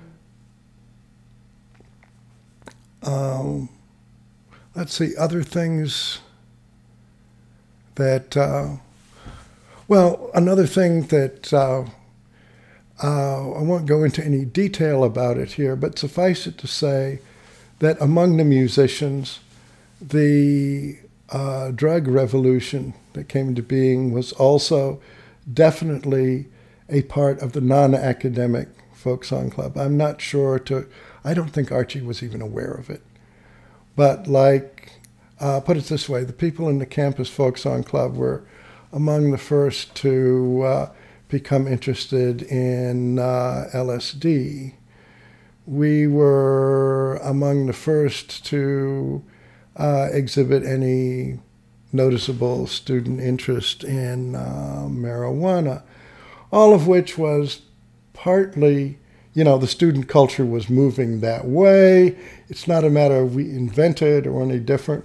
Speaker 2: Mm-hmm. Um, let's see, other things that, uh, well, another thing that, uh, Uh, I won't go into any detail about it here, but suffice it to say that among the musicians, the uh, drug revolution that came into being was also definitely a part of the non-academic folk song club. I'm not sure to, I don't think Archie was even aware of it. But like, uh, put it this way, the people in the campus folk song club were among the first to uh, become interested in uh, L S D. We were among the first to uh, exhibit any noticeable student interest in uh, marijuana, all of which was partly, you know, the student culture was moving that way. It's not a matter of we invented or any different.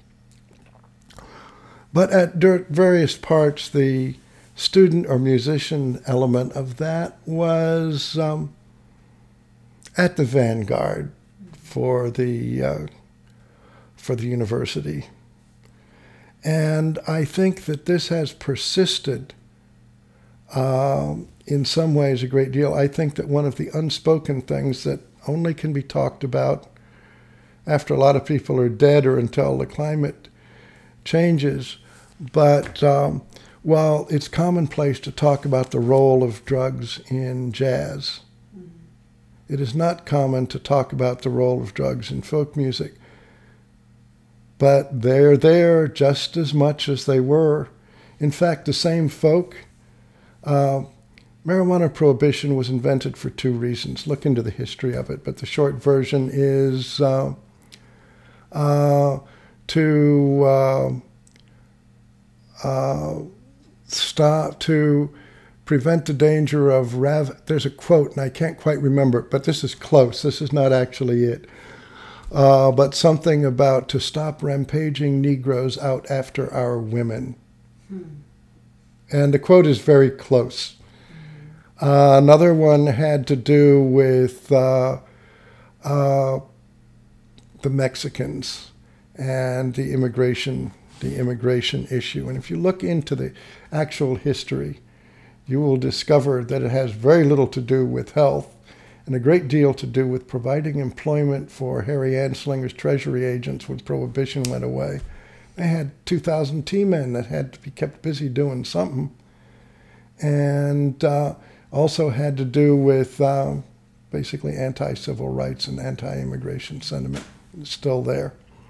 Speaker 2: But at various parts, the student or musician element of that was um, at the vanguard for the uh, for the university, and I think that this has persisted uh, in some ways a great deal. I think that one of the unspoken things that only can be talked about after a lot of people are dead or until the climate changes, but um, while it's commonplace to talk about the role of drugs in jazz, mm-hmm. it is not common to talk about the role of drugs in folk music. But they're there just as much as they were. In fact, the same folk, uh, marijuana prohibition was invented for two reasons. Look into the history of it, but the short version is uh, uh, to uh, uh, stop to prevent the danger of rav. There's a quote, and I can't quite remember it, but this is close. This is not actually it. Uh, but something about to stop rampaging Negroes out after our women. Hmm. And the quote is very close. Hmm. Uh, another one had to do with uh, uh, the Mexicans and the immigration the immigration issue. And if you look into the actual history, you will discover that it has very little to do with health and a great deal to do with providing employment for Harry Anslinger's Treasury agents when Prohibition went away. They had two thousand T-men that had to be kept busy doing something. And uh, also had to do with uh, basically anti-civil rights and anti-immigration sentiment. It's still there.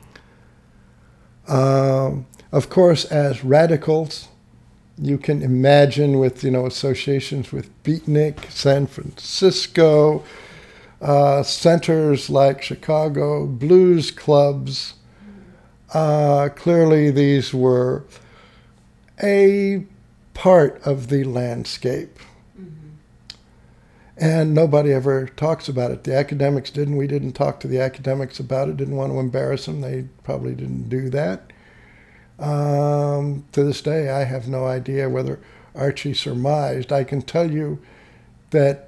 Speaker 2: Um, of course, as radicals, you can imagine with, you know, associations with Beatnik, San Francisco, uh, centers like Chicago, blues clubs. Uh, clearly, these were a part of the landscape. Mm-hmm. And nobody ever talks about it. The academics didn't. We didn't talk to the academics about it. Didn't want to embarrass them. They probably didn't do that. Um, to this day, I have no idea whether Archie surmised. I can tell you that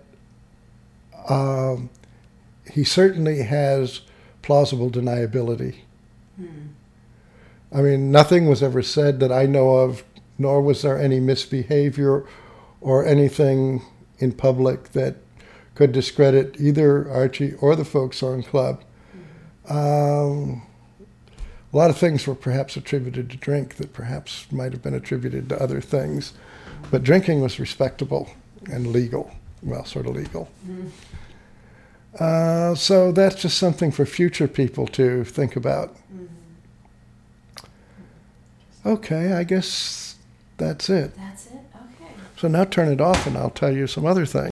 Speaker 2: um, he certainly has plausible deniability
Speaker 1: Hmm.
Speaker 2: I mean, nothing was ever said that I know of, nor was there any misbehavior or anything in public that could discredit either Archie or the Folk Song Club. Um, a lot of things were perhaps attributed to drink that perhaps might have been attributed to other things. But drinking was respectable and legal. Well, sort of legal.
Speaker 1: Mm.
Speaker 2: Uh, so that's just something for future people to think about.
Speaker 1: Mm-hmm.
Speaker 2: Okay, I guess that's it.
Speaker 1: That's it? Okay.
Speaker 2: So now turn it off and I'll tell you some other things.